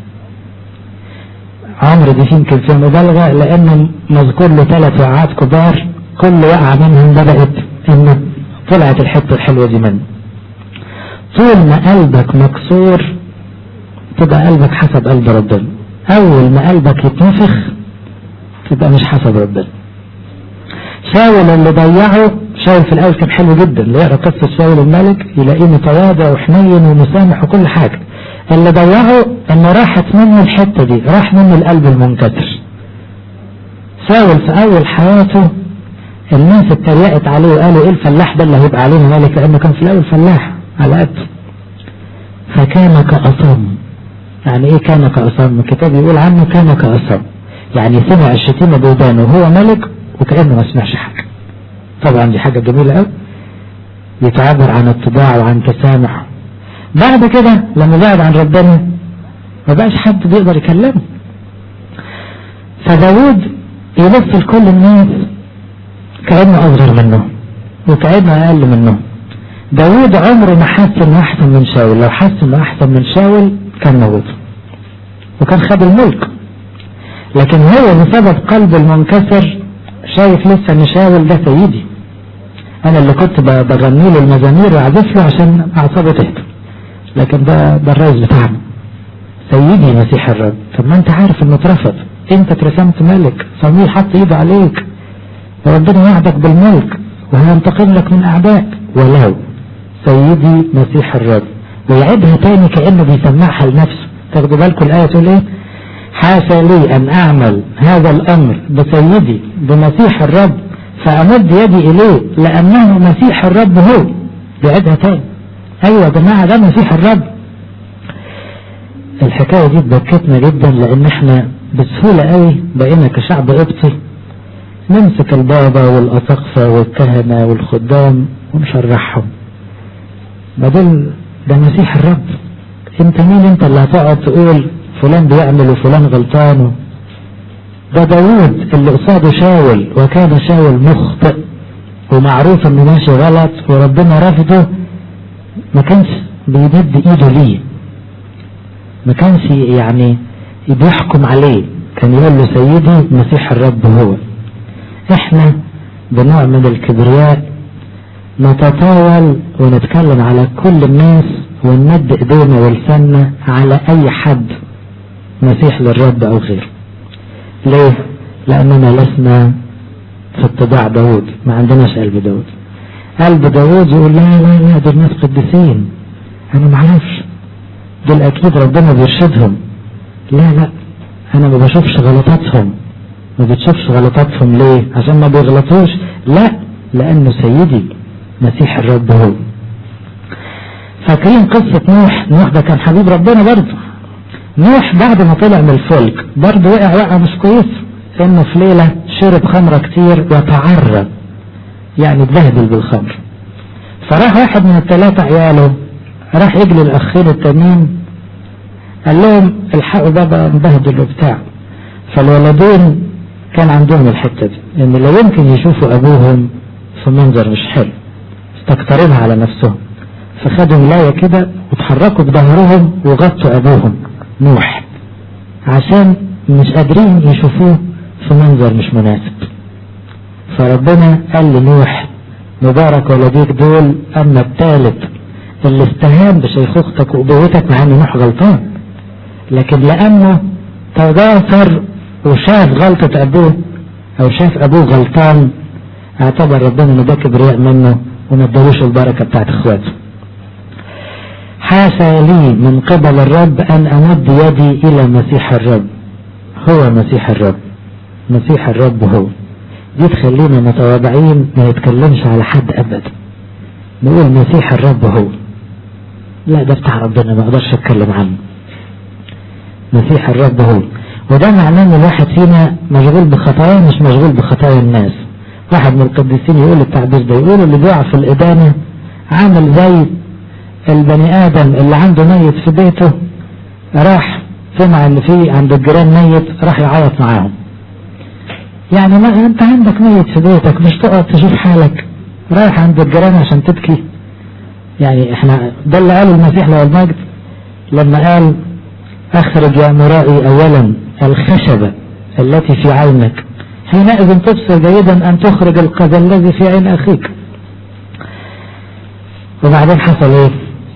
عمر دي يمكن في المبالغة، لأنه مذكور له 3 وقعات كبار، كل وقعة منهم بدأت إنه طلعت الحتة الحلوة دي منه. طول ما قلبك مكسور تبقى قلبك حسب قلب ربنا، أول ما قلبك يتنفخ تبقى مش حسب ربنا. شاول اللي ضيعه، شاول في الأول كان حلو جدا، اللي يقرأ قصة شاول الملك يلاقيه متواضع وحنين ومسامح وكل حاجة. اللي ضيعه انه راحت منه الحتة دي، راح منه القلب المنكسر. شاول في اول حياته الناس اتريقت عليه وقالوا ايه الفلاح ده اللي هيبقى علينا ملك، لانه كان في الاول فلاح على قد. فكان كأصم. يعني ايه كان كأصم؟ الكتاب يقول عنه كان كأصم، يعني سمع الشتيمة بودانه وهو ملك وكأنه ما سمعش حاجة. طبعا دي حاجة جميلة قوي، يتعبر عن اتضاع وعن تسامح. بعد كده لما بعد عن ربنا ما بقاش حد بيقدر يكلمه. فداود يبص لكل الناس كأنه أصغر منه وكأنه أقل منه، داود عمره ما حس انه احسن من شاول، لو حس انه احسن من شاول كان موته وكان خد الملك، لكن هو بسبب قلب المنكسر شايف لسه ان شاول ده سيدي، انا اللي كنت بغني له المزامير واعزف له عشان اعصابه تهدى، لكن ده الرئيس بتاعنا سيدي مسيح الرب. طب ما انت عارف انه اترفض، انت اترسمت ملك، صمويل حط ايده عليك وربنا وعدك بالملك وهينتقم لك من اعدائك، ولو سيدي مسيح الرب، ويعيدها تاني كأنه بيسمعها لنفسه. تاخدوا بالكم الآية تقول ايه؟ حاشا لي ان اعمل هذا الامر بسيدي بمسيح الرب فامد يدي اليه لانه مسيح الرب هو. بيعيدها تاني، ايوه يا جماعة ده مسيح الرب. الحكاية دي بكتنا جدا، لان احنا بسهولة قوي بقينا كشعب قبطي نمسك البابا والاساقفة والكهنة والخدام ونشرحهم، بدل ده مسيح الرب. انت مين انت اللي هتقعد تقول فلان بيعمل وفلان غلطان؟ ده داود اللي قصاده شاول، وكان شاول مخطئ ومعروف انه ماشي غلط وربنا رفضه، ما كانش بيمد ايده ليه، ما كانش يعني بيحكم عليه، كان يقول له سيدي مسيح الرب هو. احنا بنوع من الكبرياء نتطاول ونتكلم على كل الناس ونمد ايدينا ولساننا على اي حد مسيح للرب او غيره. ليه؟ لاننا لسنا في اتباع داود، ما عندناش قلب داود. قلب داود يقول لا لا لا دول ناس قديسين، انا ما اعرفش دول اكيد ربنا بيرشدهم، لا لا انا ما بشوفش غلطاتهم. ما بتشوفش غلطاتهم ليه؟ عشان ما بيغلطوش؟ لا، لانه سيدي مسيح الرب هو. فاكرين قصة نوح ده كان حبيب ربنا برضه. نوح بعد ما طلع من الفلك برضه وقع مش كويس، انه في ليلة شرب خمرة كتير وتعرى، يعني اتبهدل بالخمر. فراح واحد من الثلاثة عياله راح يجلي الاخين التانيين قال لهم الحقوا بابا مبهدل وبتاع. فالولدين كان عندهم الحتة دي ان لو يمكن يشوفوا ابوهم في منظر مش حلو استكترينها على نفسهم، فخدوا ملاية كده وتحركوا بظهرهم وغطوا ابوهم نوح عشان مش قادرين يشوفوه في منظر مش مناسب. فربنا قال لنوح مبارك ولديك دول، اما الثالث اللي استهان بشيخوختك وابوتك مع ان نوح غلطان، لكن لانه تضافر وشاف غلطة ابوه او شاف ابوه غلطان اعتبر ربنا ان ده كبرياء منه وما ادالوش البركة بتاعت اخواته. حاشا لي من قبل الرب ان امد يدي الى مسيح الرب، هو مسيح الرب، مسيح الرب هو. دي تخلينا متواضعين ما نتكلمش على حد ابدا، نقول مسيح الرب هو، لا ده بتاع ربنا ما اقدرش اتكلم عنه، مسيح الرب هو. وده معناه ان الواحد فينا مشغول بخطايا مش مشغول بخطايا الناس. واحد من القديسين يقول التعبير ده، يقول اللي بيقع في الإدانة عامل زي البني آدم اللي عنده ميت في بيته، راح سمع اللي فيه عند الجيران ميت راح يعيط معاهم. يعني ما انت عندك ميت في بيتك مش تقعد تشوف حالك، رايح عند الجيران عشان تبكي. يعني احنا ده اللي قاله المسيح له المجد لما قال اخرج يا مرائي اولا الخشبة التي في عينك حينئذ تبصر جيدا ان تخرج القذى الذي في عين اخيك. وبعدين حصل ايه؟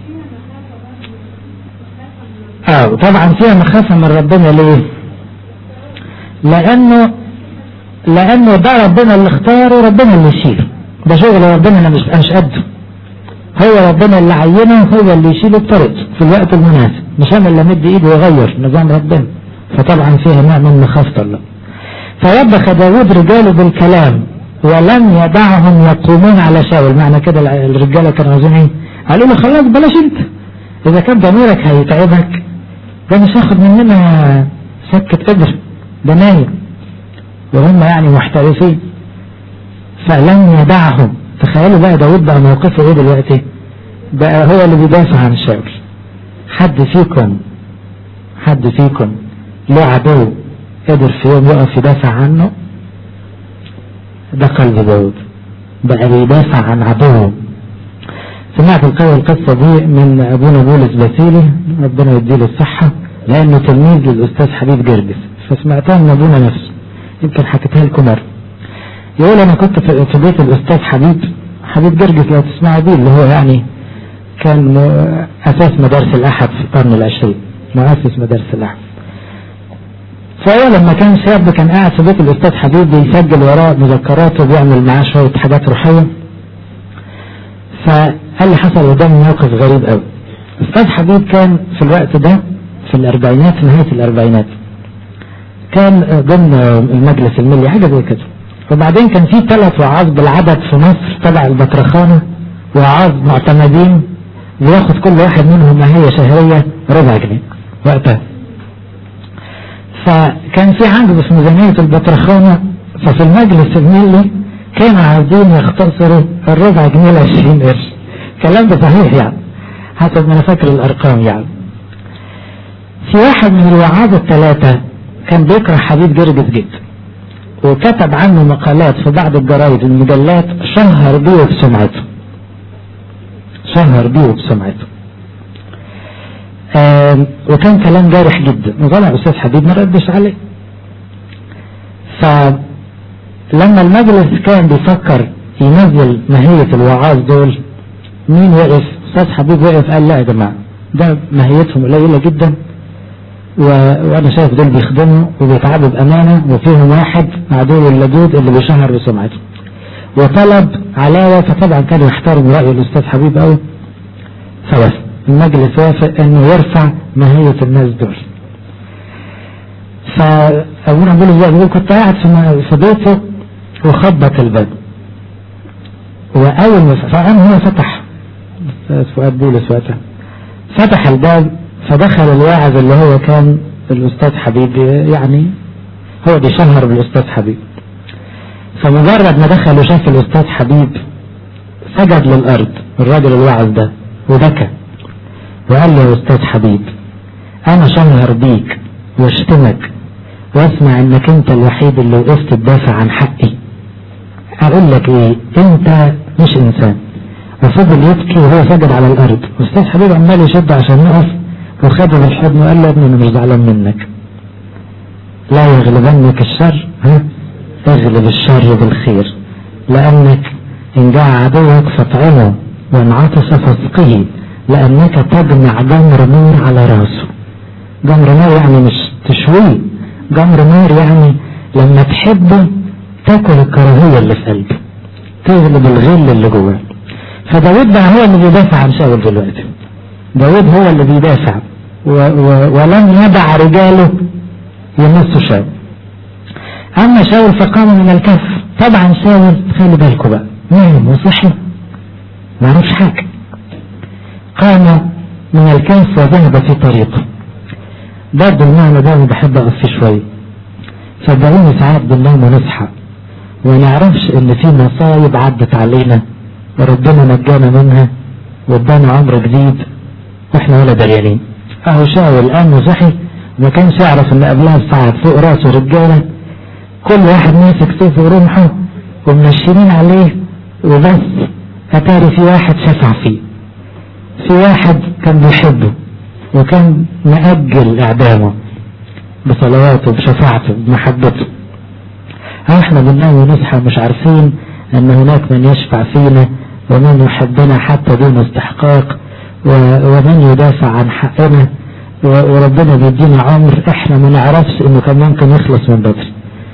طبعا فيها مخافة من ربنا. ليه؟ لانه ده ربنا اللي اختاره وربنا اللي يشيله، ده شغل ربنا، انا مش قده، هو ربنا اللي عينه، هو اللي يشيله بطريقته في الوقت المناسب، مش انا اللي مد ايده ويغير نظام ربنا. فطبعا فيها نوع من مخافة الله. فوبخ داود رجاله بالكلام ولم يدعهم يقومون على شاول. معنى كده الرجالة كانوا عايزين ايه؟ قالوا له خلاص بلاش انت، اذا كان ضميرك هيتعبك ده مش هاخد مننا سكة قدر، ده نايم وهم يعني محترفين. فلم يدعهم. تخيلوا بقى داود بقى موقفه ايه دلوقتي؟ بقى هو اللي بيدافع عن شاول. حد فيكم له عدو قدر في يوم يقف يدافع عنه؟ ده قلب داود، بقى بيدافع عن عدوه. سمعت القصة دي من ابونا بولس باسيلي ربنا يديله الصحة، لانه تلميذ للاستاذ حبيب جرجس، فسمعتها من ابونا نفسه، يمكن حكيتها لكم مرة. يقول انا كنت في بيت الاستاذ حبيب جرجس، لو تسمعوا بيه، اللي هو يعني كان اساس مدارس الاحد في القرن العشرين، مؤسس مدارس الاحد. فهو لما كان شاب كان قاعد في بيت الاستاذ حبيب بيسجل وراه مذكراته وبيعمل معاه شوية حاجات روحية. فقال لي حصل قدامي موقف غريب قوي. الاستاذ حبيب كان في الوقت ده في الاربعينات، في نهاية الاربعينات، كان ضمن المجلس الملي حاجة زي كده. وبعدين كان في 3 وعاظ بالعدد في مصر تبع البطرخانة، وعاظ معتمدين بياخد كل واحد منهم ماهية شهرية ربع جنيه وقتها. فكان في عجز في ميزانية البطرخانة، ففي المجلس الملي كانوا عايزين يختصروا الربع جنيه ل20 قرش. الكلام ده صحيح يعني، حسب ما انا فاكر الارقام يعني. في واحد من الوعاظ ال3 كان بيكره حبيب جرجس جدا، وكتب عنه مقالات في بعض الجرايد والمجلات، شهر بيه بسمعته. وكان كلام جارح جدا، وطلع الاستاذ حبيب ما ردش عليه. فلما المجلس كان بيفكر ينزل ماهية الوعاظ دول، مين وقف؟ استاذ حبيب وقف قال لا يا جماعة، ده ماهيتهم قليلة جدا، وانا شايف دول بيخدموا وبيتعبوا بامانه، وفيهم واحد عدو اللدود اللي بيشهر بسمعته، وطلب علاوه. فطبعا كان يحترم راي الاستاذ حبيب قوي، فوافق المجلس، وافق انه يرفع ماهيه الناس دول. فابونا بولس بقى بيقول كنت قاعد في بيته وخبط الباب، واول ما فقام هو فتح فؤاد بولس وقتها، فتح الباب، فدخل الواعظ اللي هو كان الاستاذ حبيب، يعني هو بيشهر بالاستاذ حبيب. فمجرد ما دخل وشاف الاستاذ حبيب سجد للارض الراجل الواعظ ده وبكى، وقال له يا استاذ حبيب، انا شهر بيك واشتمك واسمع انك انت الوحيد اللي وقفت تدافع عن حقي. اقول لك ايه، انت مش انسان. وفضل يبكي وهو سجد على الارض، واستاذ حبيب عمال يشد عشان يقف، وخده بالحضن وقال له يا ابني انا مش زعلان منك، لا يغلبنك الشر، اغلب الشر بالخير، لانك ان جاع عدوك فاطعمه وان عطس فاسقه، لانك تجمع جمر نار على راسه. جمر نار يعني مش تشويه، جمر نار يعني لما تحبه تاكل الكراهية اللي في قلبه، تغلب الغل اللي جواه. فداود بقى هو اللي بيدافع عن شاول دلوقتي، داود هو اللي بيدافع، ولم يدع رجاله يمسوا شاول. اما شاول فقام من الكهف. طبعا شاول خلي بالكم بقى، نام وصحي ما عرفش حاجه، قام من الكهف وذهب في طريقه. برضه المعنى ده انا بحب اقف فيه شويه. صدقوني ساعات بننام ونصحى ونعرفش ان في مصايب عدت علينا وربنا نجانا منها وادانا عمر جديد واحنا ولا دريانين. اهو شاول قام وصحي وما كانش يعرف ان قبلها بساعات فوق راسه رجاله كل واحد ماسك سيفه ورمحه ومنشرين عليه، وبس اتاري في واحد شفع فيه، في واحد كان بيحبه وكان مأجل اعدامه بصلواته بشفاعته بمحبته. احنا بننام ونصحى مش عارفين ان هناك من يشفع فينا ومن يحبنا حتى دون استحقاق، ومن يدافع عن حقنا، وربنا بيدينا عمر احنا ما نعرفش انه كان ممكن يخلص من بدري.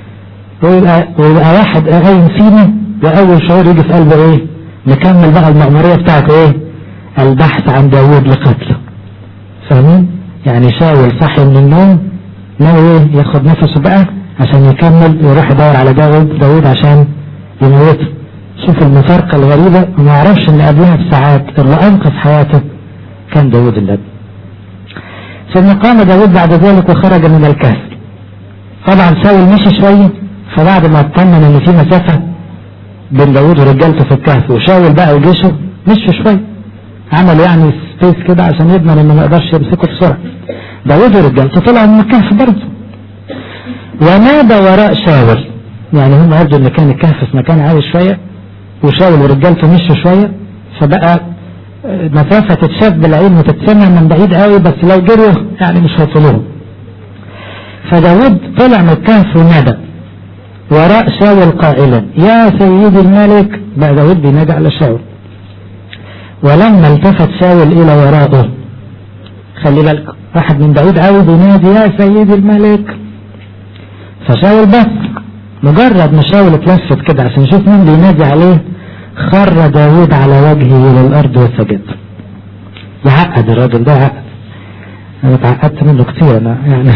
ويبقى واحد قايم فينا واول شعور يجي في قلبه ايه؟ نكمل بقى المأمورية بتاعته ايه؟ البحث عن داوود لقتله. فاهمين؟ يعني شاول صحي من النوم ناوي ايه؟ ياخد نفسه بقى عشان يكمل ويروح يدور على داوود عشان يموته. شوف المفارقة الغريبة، وما يعرفش ان قبلها بساعات اللي انقذ حياته كان داوود النبي. ثم قام داوود بعد ذلك وخرج من الكهف. طبعا شاول مشي شوية، فبعد ما اطمن ان في مسافة بين داوود ورجالته في الكهف وشاول بقى وجيشه مشوا شوية، عمل يعني سبيس كده عشان يضمن انه ما يقدرش يمسكه بسرعة. داوود ورجالته طلعوا من الكهف برضه ونادى وراء شاول، يعني هم يبدو ان كان الكهف في مكان عالي شوية وشاول ورجالته مشوا شوية، فبقى مسافة تتشاف بالعين وتتسمع من بعيد قوي، بس لو جروا يعني مش هيوصلوهم. فداود طلع من الكهف ونادى وراء شاول قائلا يا سيدي الملك. بقى داود بينادي على شاول. ولما التفت شاول الى وراءه، خلي بالك واحد من بعيد قوي بينادي يا سيدي الملك. فشاول بس مجرد ما شاول اتلفت كده عشان يشوف مين بينادي عليه، خر داود على وجهه الى الارض وسجد. يعقد الراجل ده، عقد. انا اتعقدت منه كتير انا يعني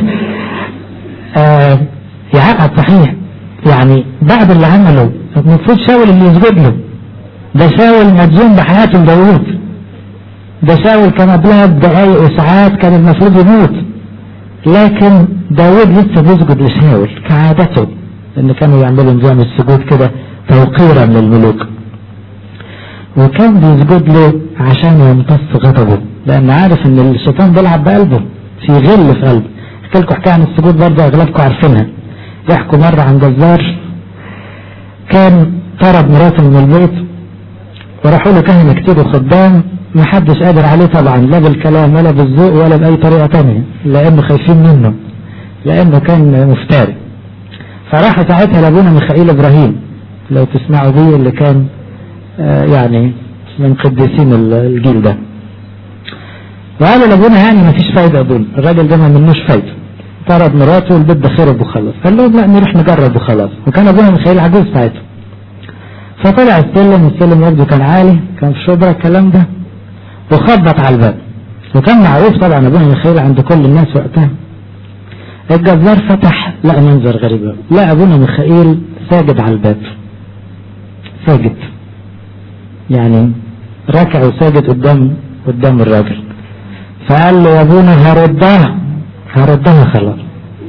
يعقد صحيح. يعني بعد اللي عمله المفروض شاول اللي يسجد له، ده شاول مجزوم بحياته لداود، ده شاول كان قبلها بدقايق وساعات كان المفروض يموت، لكن داود لسه بيسجد لشاول كعادته، ان كانوا يعملوا نظام السجود كده توقيرا للملوك، وكان بيسجد له عشان يمتص غضبه، لان عارف ان الشيطان بيلعب بقلبه، في غل في قلبه. احكي لكم حكايه عن السجود برضه اغلبكم عارفينها. يحكوا مره عن جزار كان طرد مراته من البيت، وراحوا له كهنه كتير وخدام، محدش قادر عليه طبعا، لا بالكلام ولا بالذوق ولا باي طريقه تانية، لانه خايفين منه، لانه كان مفتري. فراحوا ساعتها لابونا ميخائيل ابراهيم، لو تسمعوا بيه، اللي كان يعني من قديسين الجيل ده. وقالوا لابونا يعني ما فيش فايده ابونا، الراجل ده ما منوش فايده، طرد مراته والبيت ده خرب وخلص. قال لهم لا نروح نجرب وخلاص. وكان ابونا ميخائيل عجوز ساعتها. فطلع السلم يبدو كان عالي، كان في شبرا الكلام ده، وخبط على الباب، وكان معروف طبعا ابونا ميخائيل عند كل الناس وقتها. الجزار فتح، لقى منظر غريب، لا ابونا ميخائيل ساجد على الباب، ساجد يعني راكع وساجد قدام الراجل. فقال له يا ابونا هردها خلاص.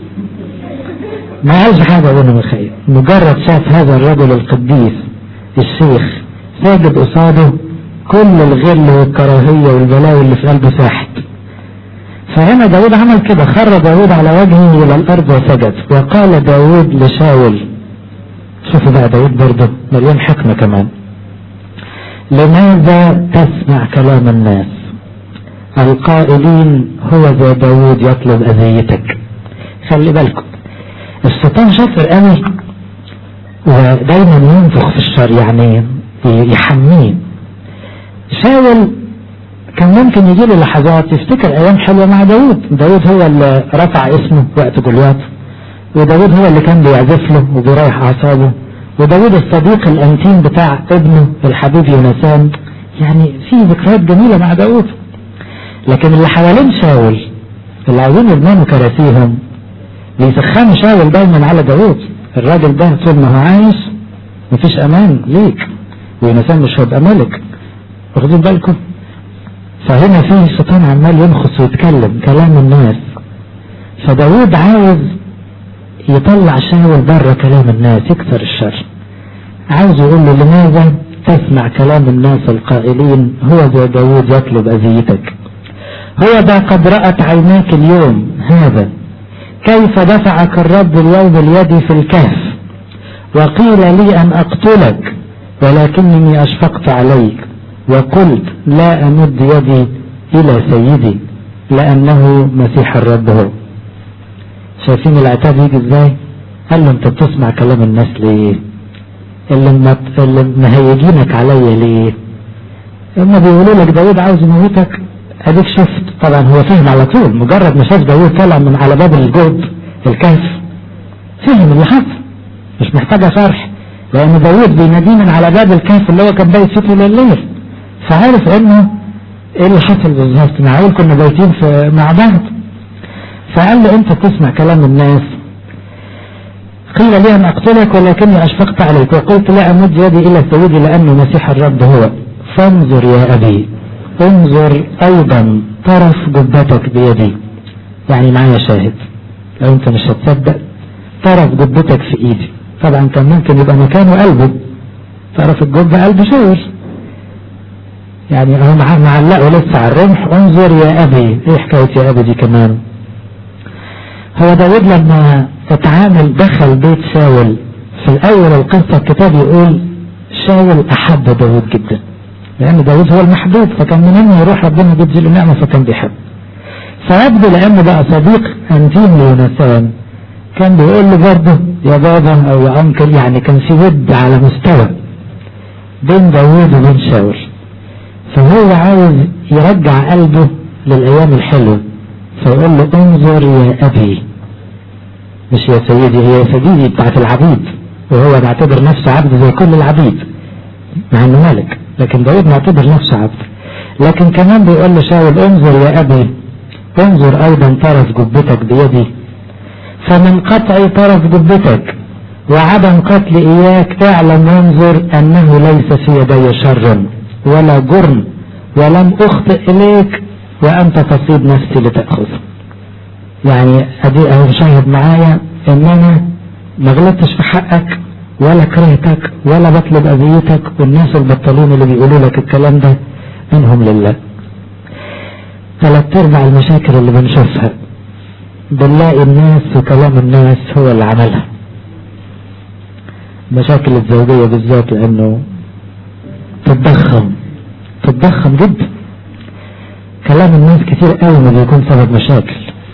ما قالش حاجه ابونا ميخائيل، مجرد شاف هذا الرجل القديس الشيخ ساجد قصاده، كل الغل والكراهيه والبلاوي اللي في قلبه ساحت. فهنا داود عمل كده، خر داود على وجهه الى الارض وسجد. وقال داود لشاول، شوفوا بقى داود برضه مليان حكمه كمان، لماذا تسمع كلام الناس القائلين هو ذا داود يطلب اذيتك؟ خلي بالكم الشيطان شاطر قوي، ودايما ينفخ في الشر، يعني يحميه. شاول كان ممكن يجي له لحظات يفتكر ايام حلوه مع داود هو اللي رفع اسمه وقت جوليات، وداود هو اللي كان بيعزف له وبيريح اعصابه، وداود الصديق الانتيم بتاع ابنه الحبيب يونسان، يعني في ذكريات جميله مع داود. لكن اللي حوالين شاول اللي عاوزين يضمنوا كراسيهم بيسخنوا شاول دايما على داود، الراجل ده طول ما هو عايش مفيش امان ليك، ويونسان مش هيبقى ملك، واخدين بالكم؟ فهنا فيه الشيطان عمال ينخص ويتكلم كلام الناس. فداود عاوز يطلع شاول بره كلام الناس، يكسر الشر، عاوز يقول له لماذا تسمع كلام الناس القائلين هو ذا داود يطلب اذيتك؟ هو ذا قد رأت عيناك اليوم هذا كيف دفعك الرب اليوم اليد في الكهف، وقيل لي ان اقتلك ولكنني اشفقت عليك وقلت لا امد يدي الى سيدي لانه مسيح الرب هو. شايفين العتاب يجي ازاي؟ قال له انت بتسمع كلام الناس ليه؟ اللي مهيجينك عليا ليه؟ اما بيقولوا لك داود عاوز يموتك، اديك شفت. طبعا هو فهم على طول، مجرد ما شاف داود طالع من على باب الجوب الكهف فهم اللي حصل، مش محتاجه شرح، لان داود بيناديه من على باب الكهف اللي هو كان بايت فيه طول الليل، فعارف انه ايه اللي حصل بالظبط، معقول كنا بايتين مع بعض. فقال له انت تسمع كلام الناس، قيل لي ان اقتلك ولكني اشفقت عليك وقلت لا امد يدي الى سيدي لانه مسيح الرب هو. فانظر يا ابي، انظر ايضا طرف جبتك بيدي، يعني معايا شاهد، لو انت مش هتصدق طرف جبتك في ايدي. طبعا كان ممكن يبقى مكانه قلبه، طرف الجبة قلب شاور، يعني هو معلقه لسه على الرمح. انظر يا ابي، ايه حكاية يا ابي دي كمان؟ هو داود لما اتعامل دخل بيت شاول في الاول القصة الكتاب يقول شاول احب داود جدا، لأن داود هو المحبوب، فكان من انه يروح ربنا يدي له نعمة فكان بيحب. فيبدو لأنه بقى صديق انتيم ليوناثان كان بيقول له برضه يا بابا او يا انكل، يعني كان في ود على مستوى بين داود وبين شاول. فهو عاوز يرجع قلبه للأيام الحلوة، فيقول له انظر يا أبي، مش يا سيدي، هي سيدي بتاعت العبيد، وهو معتبر نفسه عبد زي كل العبيد مع انه ملك، لكن داود معتبر نفسه عبد. لكن كمان بيقول له شاول انظر يا أبي، انظر أيضا طرف جبتك بيدي، فمن قطع طرف جبتك وعدم قتل إياك اعلم وانظر أنه ليس في يدي شر ولا جرم، ولم أخطئ إليك وأنت تصيب نفسي لتأخذ. يعني أدي شاهد معايا إن أنا ما غلطتش في حقك ولا كرهتك ولا بطلب أذيتك، والناس البطلين اللي بيقولوا لك الكلام ده منهم لله. 3/4 المشاكل اللي بنشوفها بنلاقي الناس وكلام الناس هو اللي عملها. مشاكل الزوجية بالذات لأنه تتضخم جدا، كلام الناس كتير قوي ما بيكون سبب مشاكل.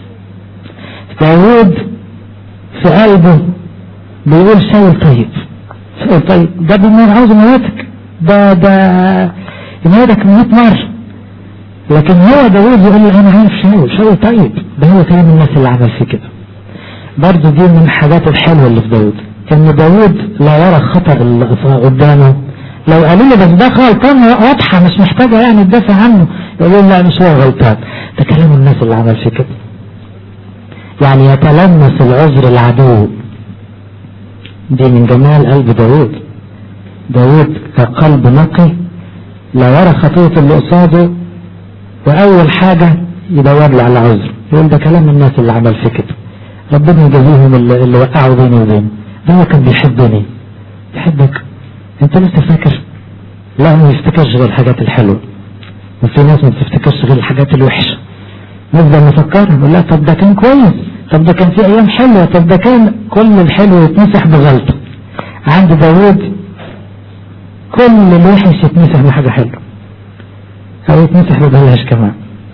داود في قلبه بيقول شاول طيب ده بالنار عاوز يموتك، ده يموتك 100 مرة، لكن هو داود يقول له انا عارف شاول طيب، ده هو كلام الناس اللي عمل فيه كده. برضه دي من الحاجات الحلوة اللي في داود، ان داود لا يرى خطأ اللي قدامه. لو قالوا له بس ده غلطان واضحة مش محتاجة يعني تدافع عنه، يقولوا لا مش هو غلطان، ده كلام الناس اللي عمل فيه كده. يعني يتلمس العذر العدو، دي من جمال قلب داود. داود قلب نقي لا يرى خطية اللي قصاده، وأول حاجة يدور له على عذر، يقول ده كلام الناس اللي عمل فيه كده، ربنا يجازيهم اللي وقعوا بيني وبينه، ده هو كان بيحبني. يحبك انت لسه فاكر؟ لا ما يفتكرش غير الحاجات الحلوة، وفي ناس ما بتفتكرش غير الحاجات الوحشة. نفضل نفكر نقول لا طب ده كان كويس، طب ده كان في ايام حلوة، طب ده كان كل الحلو يتمسح بغلطه. عند داود كل الوحش يتمسح بحاجة حلوة او يتمسح ببلاش كمان.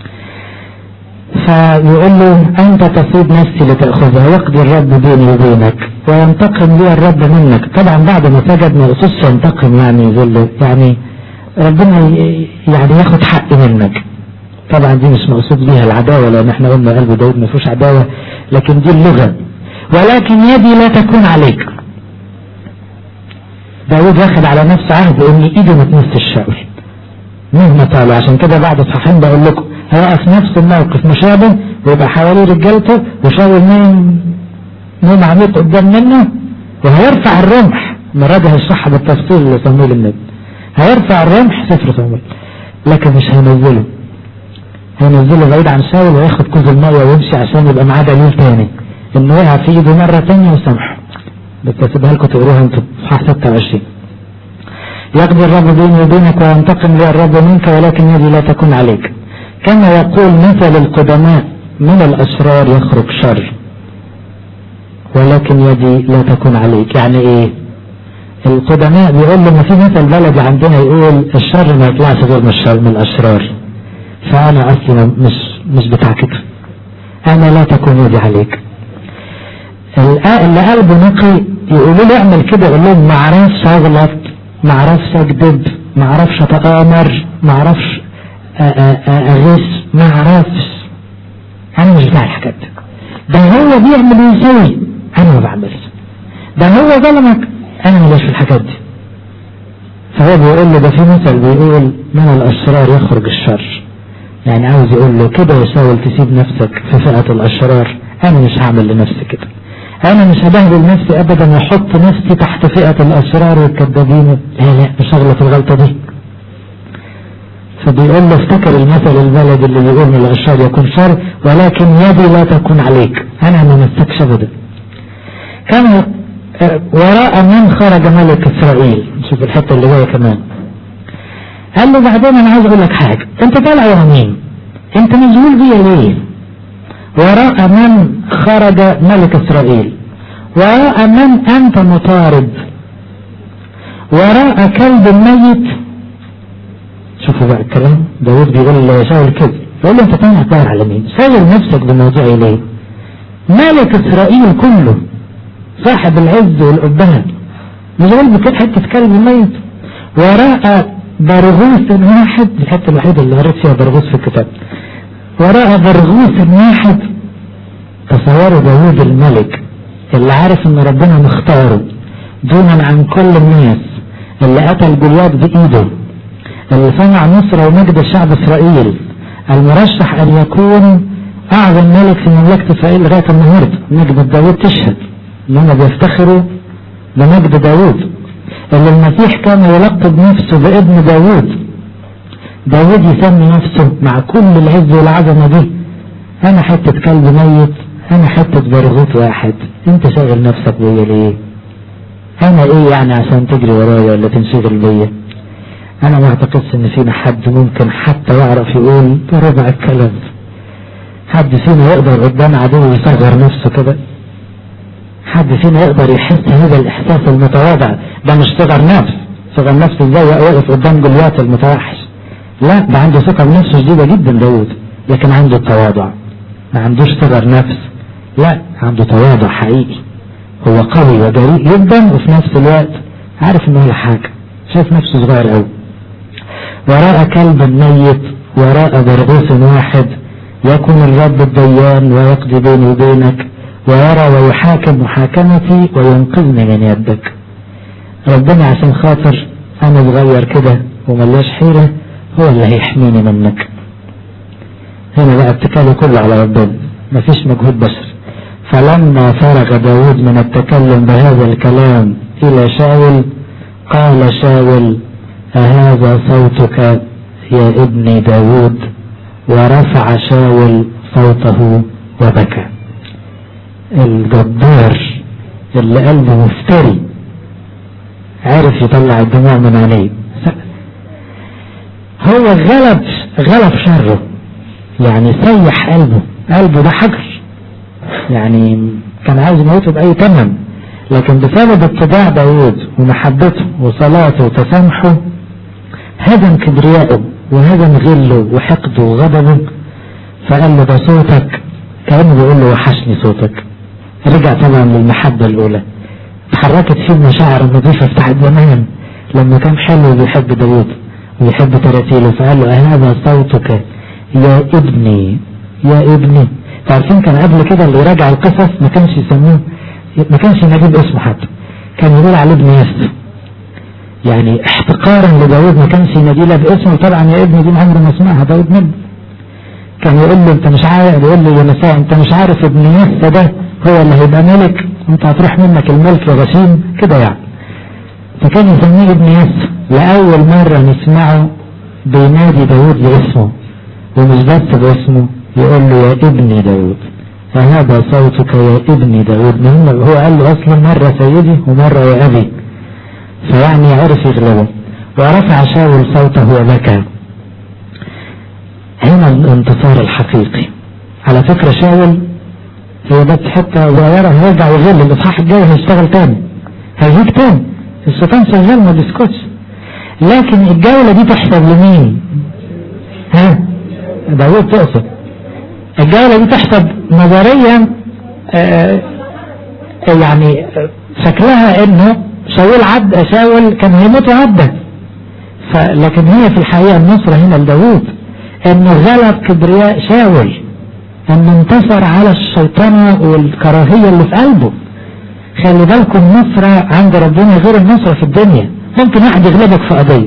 فيقول له انت تصيب نفسي لتأخذها، يقضي الرب بيني وبينك وينتقم لي الرب منك. طبعا بعد ما سجد ما يقصدش ينتقم يعني يذله، يعني ربنا يعني ياخد حق منك. طبعا دي مش مقصود بيها العداوة، لان احنا قلنا قلب داود ما فيهوش عداوة، لكن دي اللغة. ولكن يدي لا تكون عليك. داود واخد على نفسه عهد ان ايده ما تمسش شاول مهما طالوا. عشان كده بعد صحيحين بقول لكم هيقف نفس الموقف مشابه ويبقى حواليه رجالته وشاول نوم عميق قدام منه، وهيرفع الرمح. المرة دي هيشرحها بالتفصيل لصمويل النبي. هيرفع الرمح سفر صمويل، لكن مش هينزله بعيد عن شاول، وياخد كوز المية ويمشي عشان يبقى معاه دليل تاني انه وقع في ايده مرة تانية وسامحه. بس هسيبها لكم تقروها انتوا في صح 26. يقضي الرب بيني وبينك وينتقم لي الرب منك ولكن يدي لا تكون عليك. كما يقول مثل القدماء من الأشرار يخرج شر ولكن يدي لا تكون عليك. يعني ايه القدماء؟ بيقول له ما في مثل بلدي عندنا يقول الشر ما يطلعش غير من الأشرار، فأنا أصلا مش بتاع كده، أنا لا تكون يدي عليك. اللي قلبه نقي يقولوا له اعمل كده، يقول لهم ما اعرفش اغلط، ما اعرفش اكذب، ما اعرفش اتآمر، ما اعرفش اغش، ما اعرفش، انا مش بتاع الحاجات دي. ده هو بيعمل ويسوي، انا ما بعملش. ده هو ظلمك، انا ماليش في الحاجات دي. فهو بيقول له ده في مثل بيقول من الاشرار يخرج الشر، يعني عاوز يقول له كده يا شاول تسيب نفسك في فئة الاشرار، انا مش هعمل لنفسي كده، انا مش هبهدل نفسي ابدا واحط نفسي تحت فئة الاشرار والكذابين، لا مش هغلط الغلطة دي. فبيقول له افتكر المثل البلد اللي بيقول من الاشرار يكون شر ولكن يدي لا تكون عليك، انا ما مسكش ابدا. كان وراء من خرج ملك اسرائيل، شوف الحتة اللي جايه كمان. قال له بعدين انا عايز اقول لك حاجة، انت طالع ورا مين؟ انت مشغول بيا ليه؟ وراء من خرج ملك اسرائيل، وراء من انت مطارد، وراء كلب ميت شوفوا بقى الكلام، داود بيقول لشاول كده، يقول له انت تاني هتدور على مين؟ شاغل نفسك بموضوع ليه؟ ملك اسرائيل كله صاحب العز والابهة مشغول بكده حته كلب ميت، وراء برغوث واحد، الحته الوحيده اللي قريت فيها برغوث في الكتاب، وراء برغوث واحد. تصوروا داود الملك اللي عارف ان ربنا مختاره دونا عن كل الناس، اللي قتل جوليات بايده، اللي صنع نصرة ومجد شعب اسرائيل، المرشح ان يكون اعظم ملك في مملكة اسرائيل لغاية النهاردة. مجد داود تشهد انهم بيفتخروا بمجد داود، اللي المسيح كان يلقب نفسه بابن داود. داود يسمي نفسه مع كل العز والعظمة دي انا حتة كلب ميت، انا حتة برغوث واحد. انت شاغل نفسك بيا ليه؟ انا ايه يعني عشان تجري ورايا ولا تنشغل بيا؟ انا ما اعتقدش ان فينا حد ممكن حتى يعرف يقول بربع الكلام. حد فينا يقدر قدام عدو يصغر نفسه كده؟ حد فينا يقدر يحس هذا الاحساس المتواضع ده؟ مش صغر نفس، صغر نفس ازاي واقف قدام جوليات المتوحش؟ لا، ده عنده ثقة بنفسه شديدة جدا داود، لكن عنده التواضع، ما عندوش صغر نفس، لا عنده تواضع حقيقي. هو قوي وجريء جدا وفي نفس الوقت عارف انه ولا حاجة، شايف نفسه صغير قوي. وراء كلب ميت، وراء برغوث واحد يكون الرب الديان ويقضي بيني وبينك، ويرى ويحاكم محاكمتي وينقذني من يدك. ربنا عشان خاطر انا صغير كده وملياش حيلة هو اللي هيحميني منك. هنا بقى اتكاله كله على ربنا، مفيش مجهود بشري. فلما فرغ داود من التكلم بهذا الكلام الى شاول قال شاول أهذا صوتك يا ابني داود؟ ورفع شاول صوته وبكى. الجبار اللي قلبه مفتري عارف يطلع الدموع من عينيه. هو غلب شره، يعني سيح قلبه ده حجر، يعني كان عايز يموته بأي ثمن، لكن بسبب اتباع داود ومحبته وصلاته وتسامحه هدم كبريائه وهدم غله وحقده وغضبه. فقال له ده صوتك، كأنه بيقول له وحشني صوتك. رجع طبعا للمحبة الأولى، اتحركت فيه المشاعر النظيفة بتاعت زمان لما كان حلو وبيحب داود ويحب تراتيله. فقال له أهذا صوتك يا ابني يا ابني. تعرفين كان قبل كده اللي يراجع القصص ما كانش يسموه، ما كانش يناديه باسمه حتى، كان يقول عليه ابن ياسر، يعني احتقارا لداود ما كانش يناديه لا باسمه. طبعا يا ابني دي عمره ما سمعها داود منه. كان يقول له انت مش عارف، يقول له يا مساء انت مش عارف ابن ياسر ده هو اللي هيبقى ملك، انت هتروح منك الملك يا غشيم كده يعني. فكان يسميه ابن ياسر. لأول مرة نسمعه بينادي داود باسمه، ومش بس باسمه، يقول له يا ابني داود. فهذا صوتك يا ابني داود. هو قال له اصلا مرة سيدي ومرة يا ابي، فيعني عرف يغلبه. ورفع شاول صوته وبكى. هنا الانتصار الحقيقي. على فكرة شاول هي بس حتى صغيرة، هيرجع يغل الاصحاح الجاي هيشتغل تاني، هيجيب تاني، الشيطان شغال ما بيسكتش. لكن الجولة دي تحسب لمين؟ ها؟ داود تقصد. الجولة دي تحسب نظريا يعني شكلها انه شاول كان هيموت عدى، لكن هي في الحقيقة النصرة هنا لداود، انه غلب كبرياء شاول، انه انتصر على الشيطان والكراهية اللي في قلبه. خلي بالكم النصرة عند ربنا غير النصرة في الدنيا. ممكن واحد يغلبك في قضية،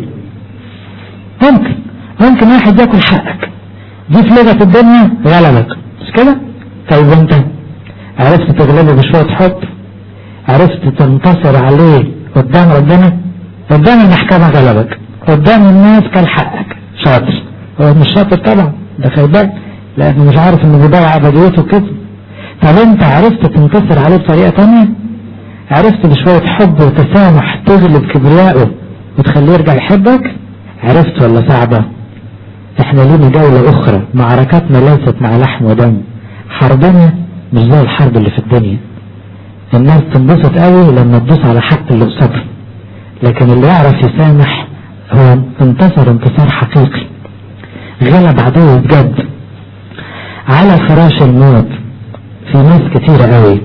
ممكن واحد ياكل حقك، دي في لغة الدنيا غلبك، مش كده؟ طيب انت عرفت تغلبه بشوية حب، عرفت تنتصر عليه قدام ربنا، قدام المحكمة غلبك، قدام الناس كان حقك. شاطر. هو مش شاطر طبعا، ده خيبان، لانه مش عارف انه بيضيع ابديته كده. طب انت عرفت تنتصر عليه بطريقة تانية، عرفت بشوية حب وتسامح تغلب كبريائه وتخليه يرجع يحبك. عرفت ولا صعبة؟ احنا لينا جولة اخرى. معركتنا ليست مع لحم ودم، حربنا مش زي الحرب اللي في الدنيا. الناس تنبسط قوي لما تدوس على حق اللي قصادها، لكن اللي يعرف يسامح هو انتصر انتصار حقيقي، غلب عدوه بجد على فراش الموت. في ناس كتيرة قوي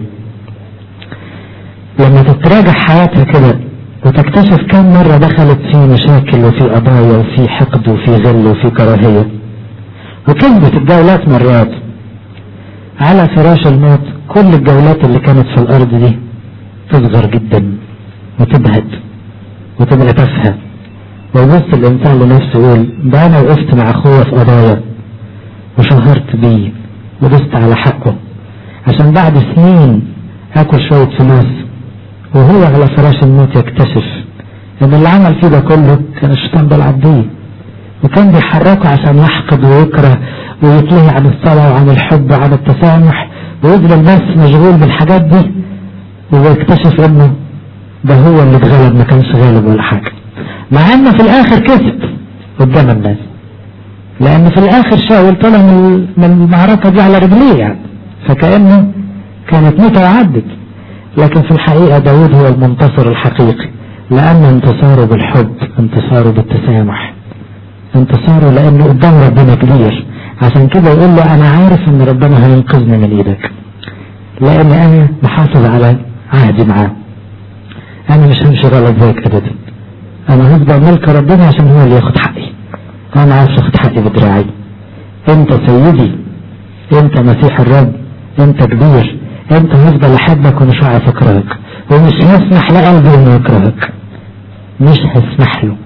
لما تتراجع حياتها كده وتكتشف كم مرة دخلت في مشاكل وفي قضايا وفي حقد وفي غل وفي كراهية، وكذبت الجولات مرات على فراش الموت، كل الجولات اللي كانت في الأرض دي تصغر جدا وتبهد وتبقى تافهة، ويبص الإنسان لنفسه يقول ده أنا وقفت مع أخويا في قضايا وشهرت بيه ودست على حقه عشان بعد سنين آكل شوية فلوس، وهو على فراش الموت يكتشف ان اللي عمل فيه ده كله كان الشيطان بيلعب بيه، وكان بيحركه عشان يحقد ويكره ويتلهي عن الصلاة وعن الحب وعن التسامح، ويفضل بس مشغول بالحاجات دي، ويكتشف انه ده هو اللي اتغلب، ما كانش غالب ولا حاجة، مع انه في الاخر كسب قدام الناس، لان في الاخر شاول طلع من المعركة دي على رجليه يعني، فكأنه كانت موتة وعدت. لكن في الحقيقة داود هو المنتصر الحقيقي، لأن انتصاره بالحب، انتصاره بالتسامح، انتصاره لأنه قدام ربنا كبير. عشان كده يقول له أنا عارف أن ربنا هينقذني من إيدك، لأن أنا بحافظ على عهدي معاه، أنا مش همشي غلط زيك أبدا، أنا هفضل ملك ربنا عشان هو اللي ياخد حقي، أنا ما عارفش أخد حقي بدراعي، أنت سيدي، أنت مسيح الرب، أنت كبير، أنت هفضل أحبك ومش هعرف أكرهك، ومش هسمح لقلبي إنه يكرهك، مش هسمح له.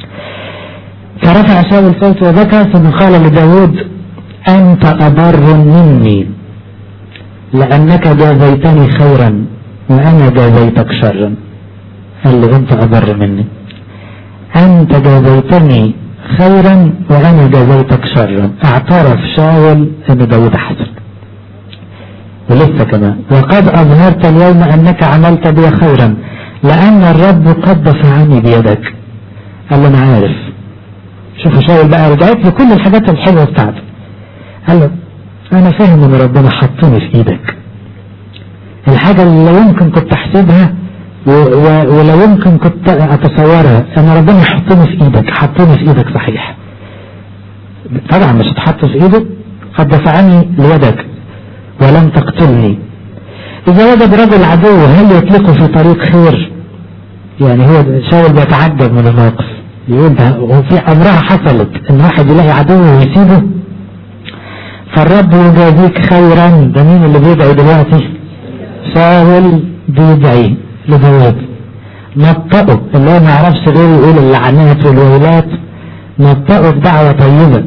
فرفع شاول صوته وبكى، ثم قال لداود أنت أبر مني لأنك جازيتني خيرا وأنا جازيتك شرا. قال له أنت أبر مني، أنت جازيتني خيرا وأنا جازيتك شرا. اعترف شاول أن داود أحسن، ولسه كمان وقد أظهرت اليوم أنك عملت بي خيرا لأن الرب قد دفعني بيدك. قال له أنا عارف. شوفوا شاول بقى رجعت له كل الحاجات الحلوة بتاعته، قال له أنا فاهم أن ربنا حطني في إيدك، الحاجة اللي لو يمكن كنت أحسبها ولو يمكن كنت أتصورها أن ربنا حطني في إيدك، حطني في إيدك صحيح، طبعا مش هتحط في إيده، قد دفعني ليدك ولم تقتلني. إذا وجد رجل عدو هل يطلقه في طريق خير؟ يعني هو شاول بيتعجب من الموقف، يقول ده هو في أمرها حصلت إن واحد يلاقي عدو ويسيبه؟ فالرب يجازيك خيرا. ده مين اللي بيدعي دلوقتي؟ شاول بيدعي لداود، نطقه اللي هو ما يعرفش غير يقول اللعنات والويلات، نطقه بدعوة طيبة.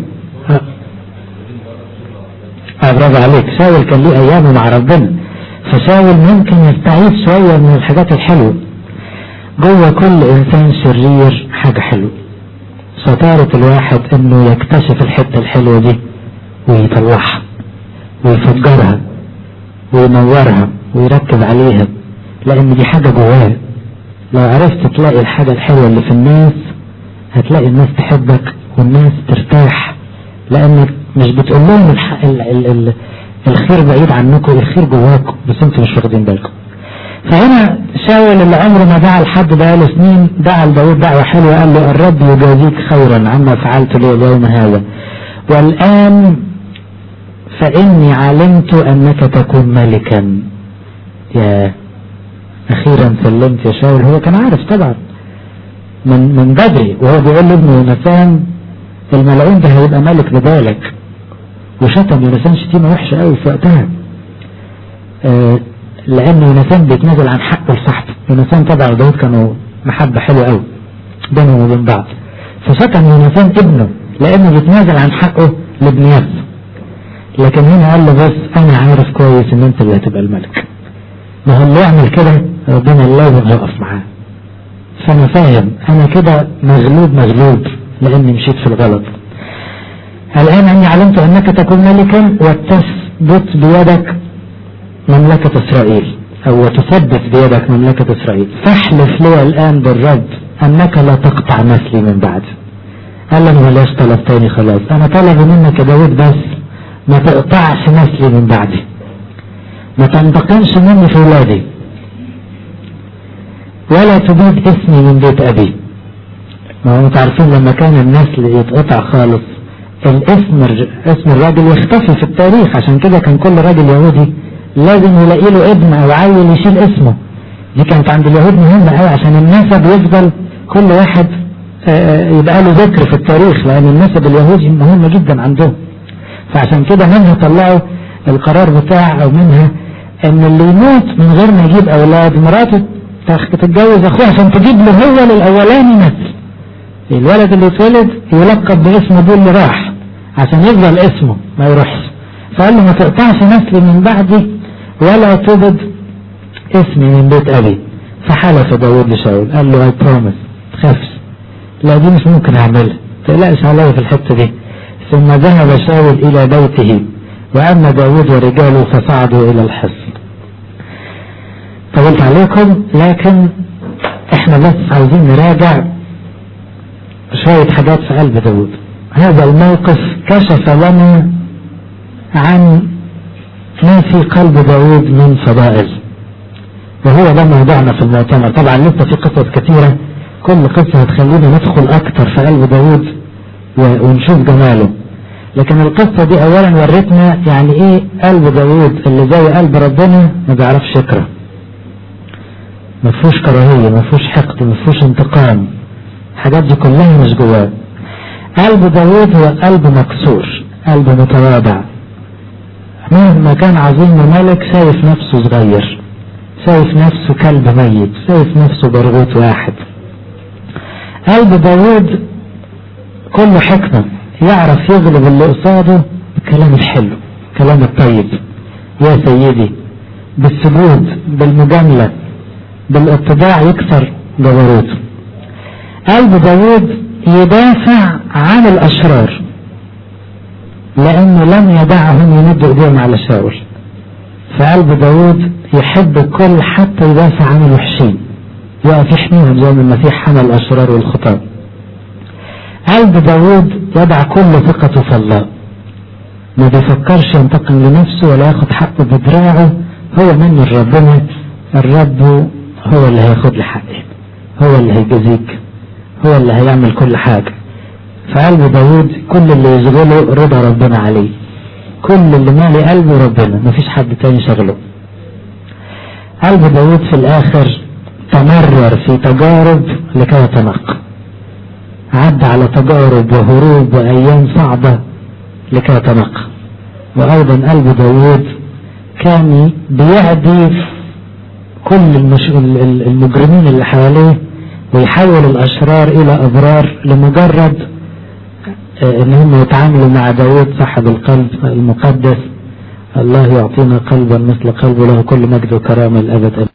برافو عليك، شاول كان ليه ايامه مع ربنا، فشاول ممكن يستعيد شوية من الحاجات الحلوة. جوه كل انسان شرير حاجة حلوة، شطارة الواحد انه يكتشف الحتة الحلوة دي ويطلعها ويفجرها وينورها ويركز عليها، لان دي حاجة جواه. لو عرفت تلاقي الحاجة الحلوة اللي في الناس هتلاقي الناس تحبك والناس ترتاح، لانك مش بتقول لهم الخير بعيد عنكم، الخير جواكم بس انتوا مش واخدين بالكم. فهنا شاول اللي عمره ما دعا لحد بقاله سنين دعا لداود دعوة حلوة، قال له الرب يجازيك خيرا عما فعلت لي اليوم هذا، والآن فإني علمت أنك تكون ملكا. يا أخيرا سلمت يا شاول. هو كان عارف طبعا من بدري، وهو بيقول له ابنه يوناثان الملعون ده هيبقى ملك بدالك، وشتم يوناثان شتيمة وحشة قوي في وقتها، لأن يوناثان بيتنازل عن حقه لصاحبه. يوناثان طبعا وداود كانوا محبة حلوة قوي بينهم وبين بعض، فشتم يوناثان ابنه لأنه بيتنازل عن حقه لابن ياسر. لكن هنا قال له بس أنا عارف كويس إن أنت اللي هتبقى الملك، ما هو اللي يعمل كده ربنا لازم هيقف معاه، فأنا فاهم أنا كده مغلوب لأني مشيت في الغلط. الآن أني علمت أنك تكون ملكا وتثبت بيدك مملكة إسرائيل، أو تثبت بيدك مملكة إسرائيل، فاحلف لي الآن بالرب أنك لا تقطع نسلي من بعد. قال له ملاش طلب تاني خلاص، أنا طلب منك يا داود بس ما تقطعش نسلي من بعدي، ما تنتقمش مني في ولادي، ولا تبيد اسمي من بيت أبي. ما هو تعرفين لما كان النسل يتقطع خالص اسم الراجل يختفي في التاريخ، عشان كده كان كل راجل يهودي لازم يلاقي له ابن او عيل يشيل اسمه. دي كانت عند اليهود مهمة قوي عشان النسب يفضل كل واحد يبقى له ذكر في التاريخ، لان النسب اليهودي مهمة جدا عندهم. فعشان كده منها طلعوا القرار بتاع او منها ان اللي يموت من غير ما يجيب اولاد مراته تتجوز اخوه عشان تجيب له هو للاولاني نسل. الولد اللي اتولد يلقب باسم ابوه اللي راح عشان يفضل اسمه ما يروحش. فقال له ما تقطعش نسلي من بعدي ولا تبد اسمي من بيت ابي. فحلف داود لشاول قال له I promise تخافش، لا دي مش ممكن اعملها، تقلقش عليا في الحته دي. ثم ذهب شاول الى بيته واما داود ورجاله فصعدوا الى الحصن. طولت عليكم، لكن احنا بس عاوزين نراجع شوية حاجات في قلب داود. هذا الموقف كشف لنا عن ما في قلب داود من فضائل، وهو ده موضوعنا في المؤتمر. طبعا لسه في قصص كثيرة، كل قصة هتخلينا ندخل اكتر في قلب داود ونشوف جماله. لكن القصة دي اولا ورتنا يعني ايه قلب داود اللي زي قلب ربنا ما بيعرفش يكره، ما فيهوش كراهية، ما فيهوش حقد، ما فيهوش انتقام، الحاجات دي كلها مش جواه. قلب داود هو قلب مكسور، قلب متواضع، مهما كان عظيم وملك شايف نفسه صغير، شايف نفسه كلب ميت، شايف نفسه برغوت واحد. قلب داود كله حكمة، يعرف يغلب اللي قصاده بالكلام الحلو، كلام الطيب، يا سيدي، بالسجود، بالمجاملة، بالاتباع يكسر جبروته. قلب داود يدافع عن الاشرار لانه لم يدعهم يمدوا ايديهم على شاول. فقلب داود يحب الكل حتى يدافع عن الوحشين، يقف يحميهم زي ما المسيح حمى الاشرار والخطاب. قلب داود يضع كل ثقته في الله، ما بيفكرش ينتقم لنفسه ولا ياخد حقه بدراعه، هو من ربنا، الرب هو اللي هياخد لي حقي، هو اللي هيجازيك، هو اللي هيعمل كل حاجة. فقلب داود كل اللي يشغله رضا ربنا عليه، كل اللي مالي قلبه ربنا، مفيش حد تاني شغله. قلب داود في الاخر تمرر في تجارب لكي يتنقى، عدى على تجارب وهروب وايام صعبة لكي يتنقى. وايضا قلب داود كان بيعدي كل المجرمين اللي حواليه ويحول الاشرار الى ابرار لمجرد ان هم يتعاملوا مع داود صاحب القلب المقدس. الله يعطينا قلبا مثل قلبه، له كل مجد وكرامة الابد.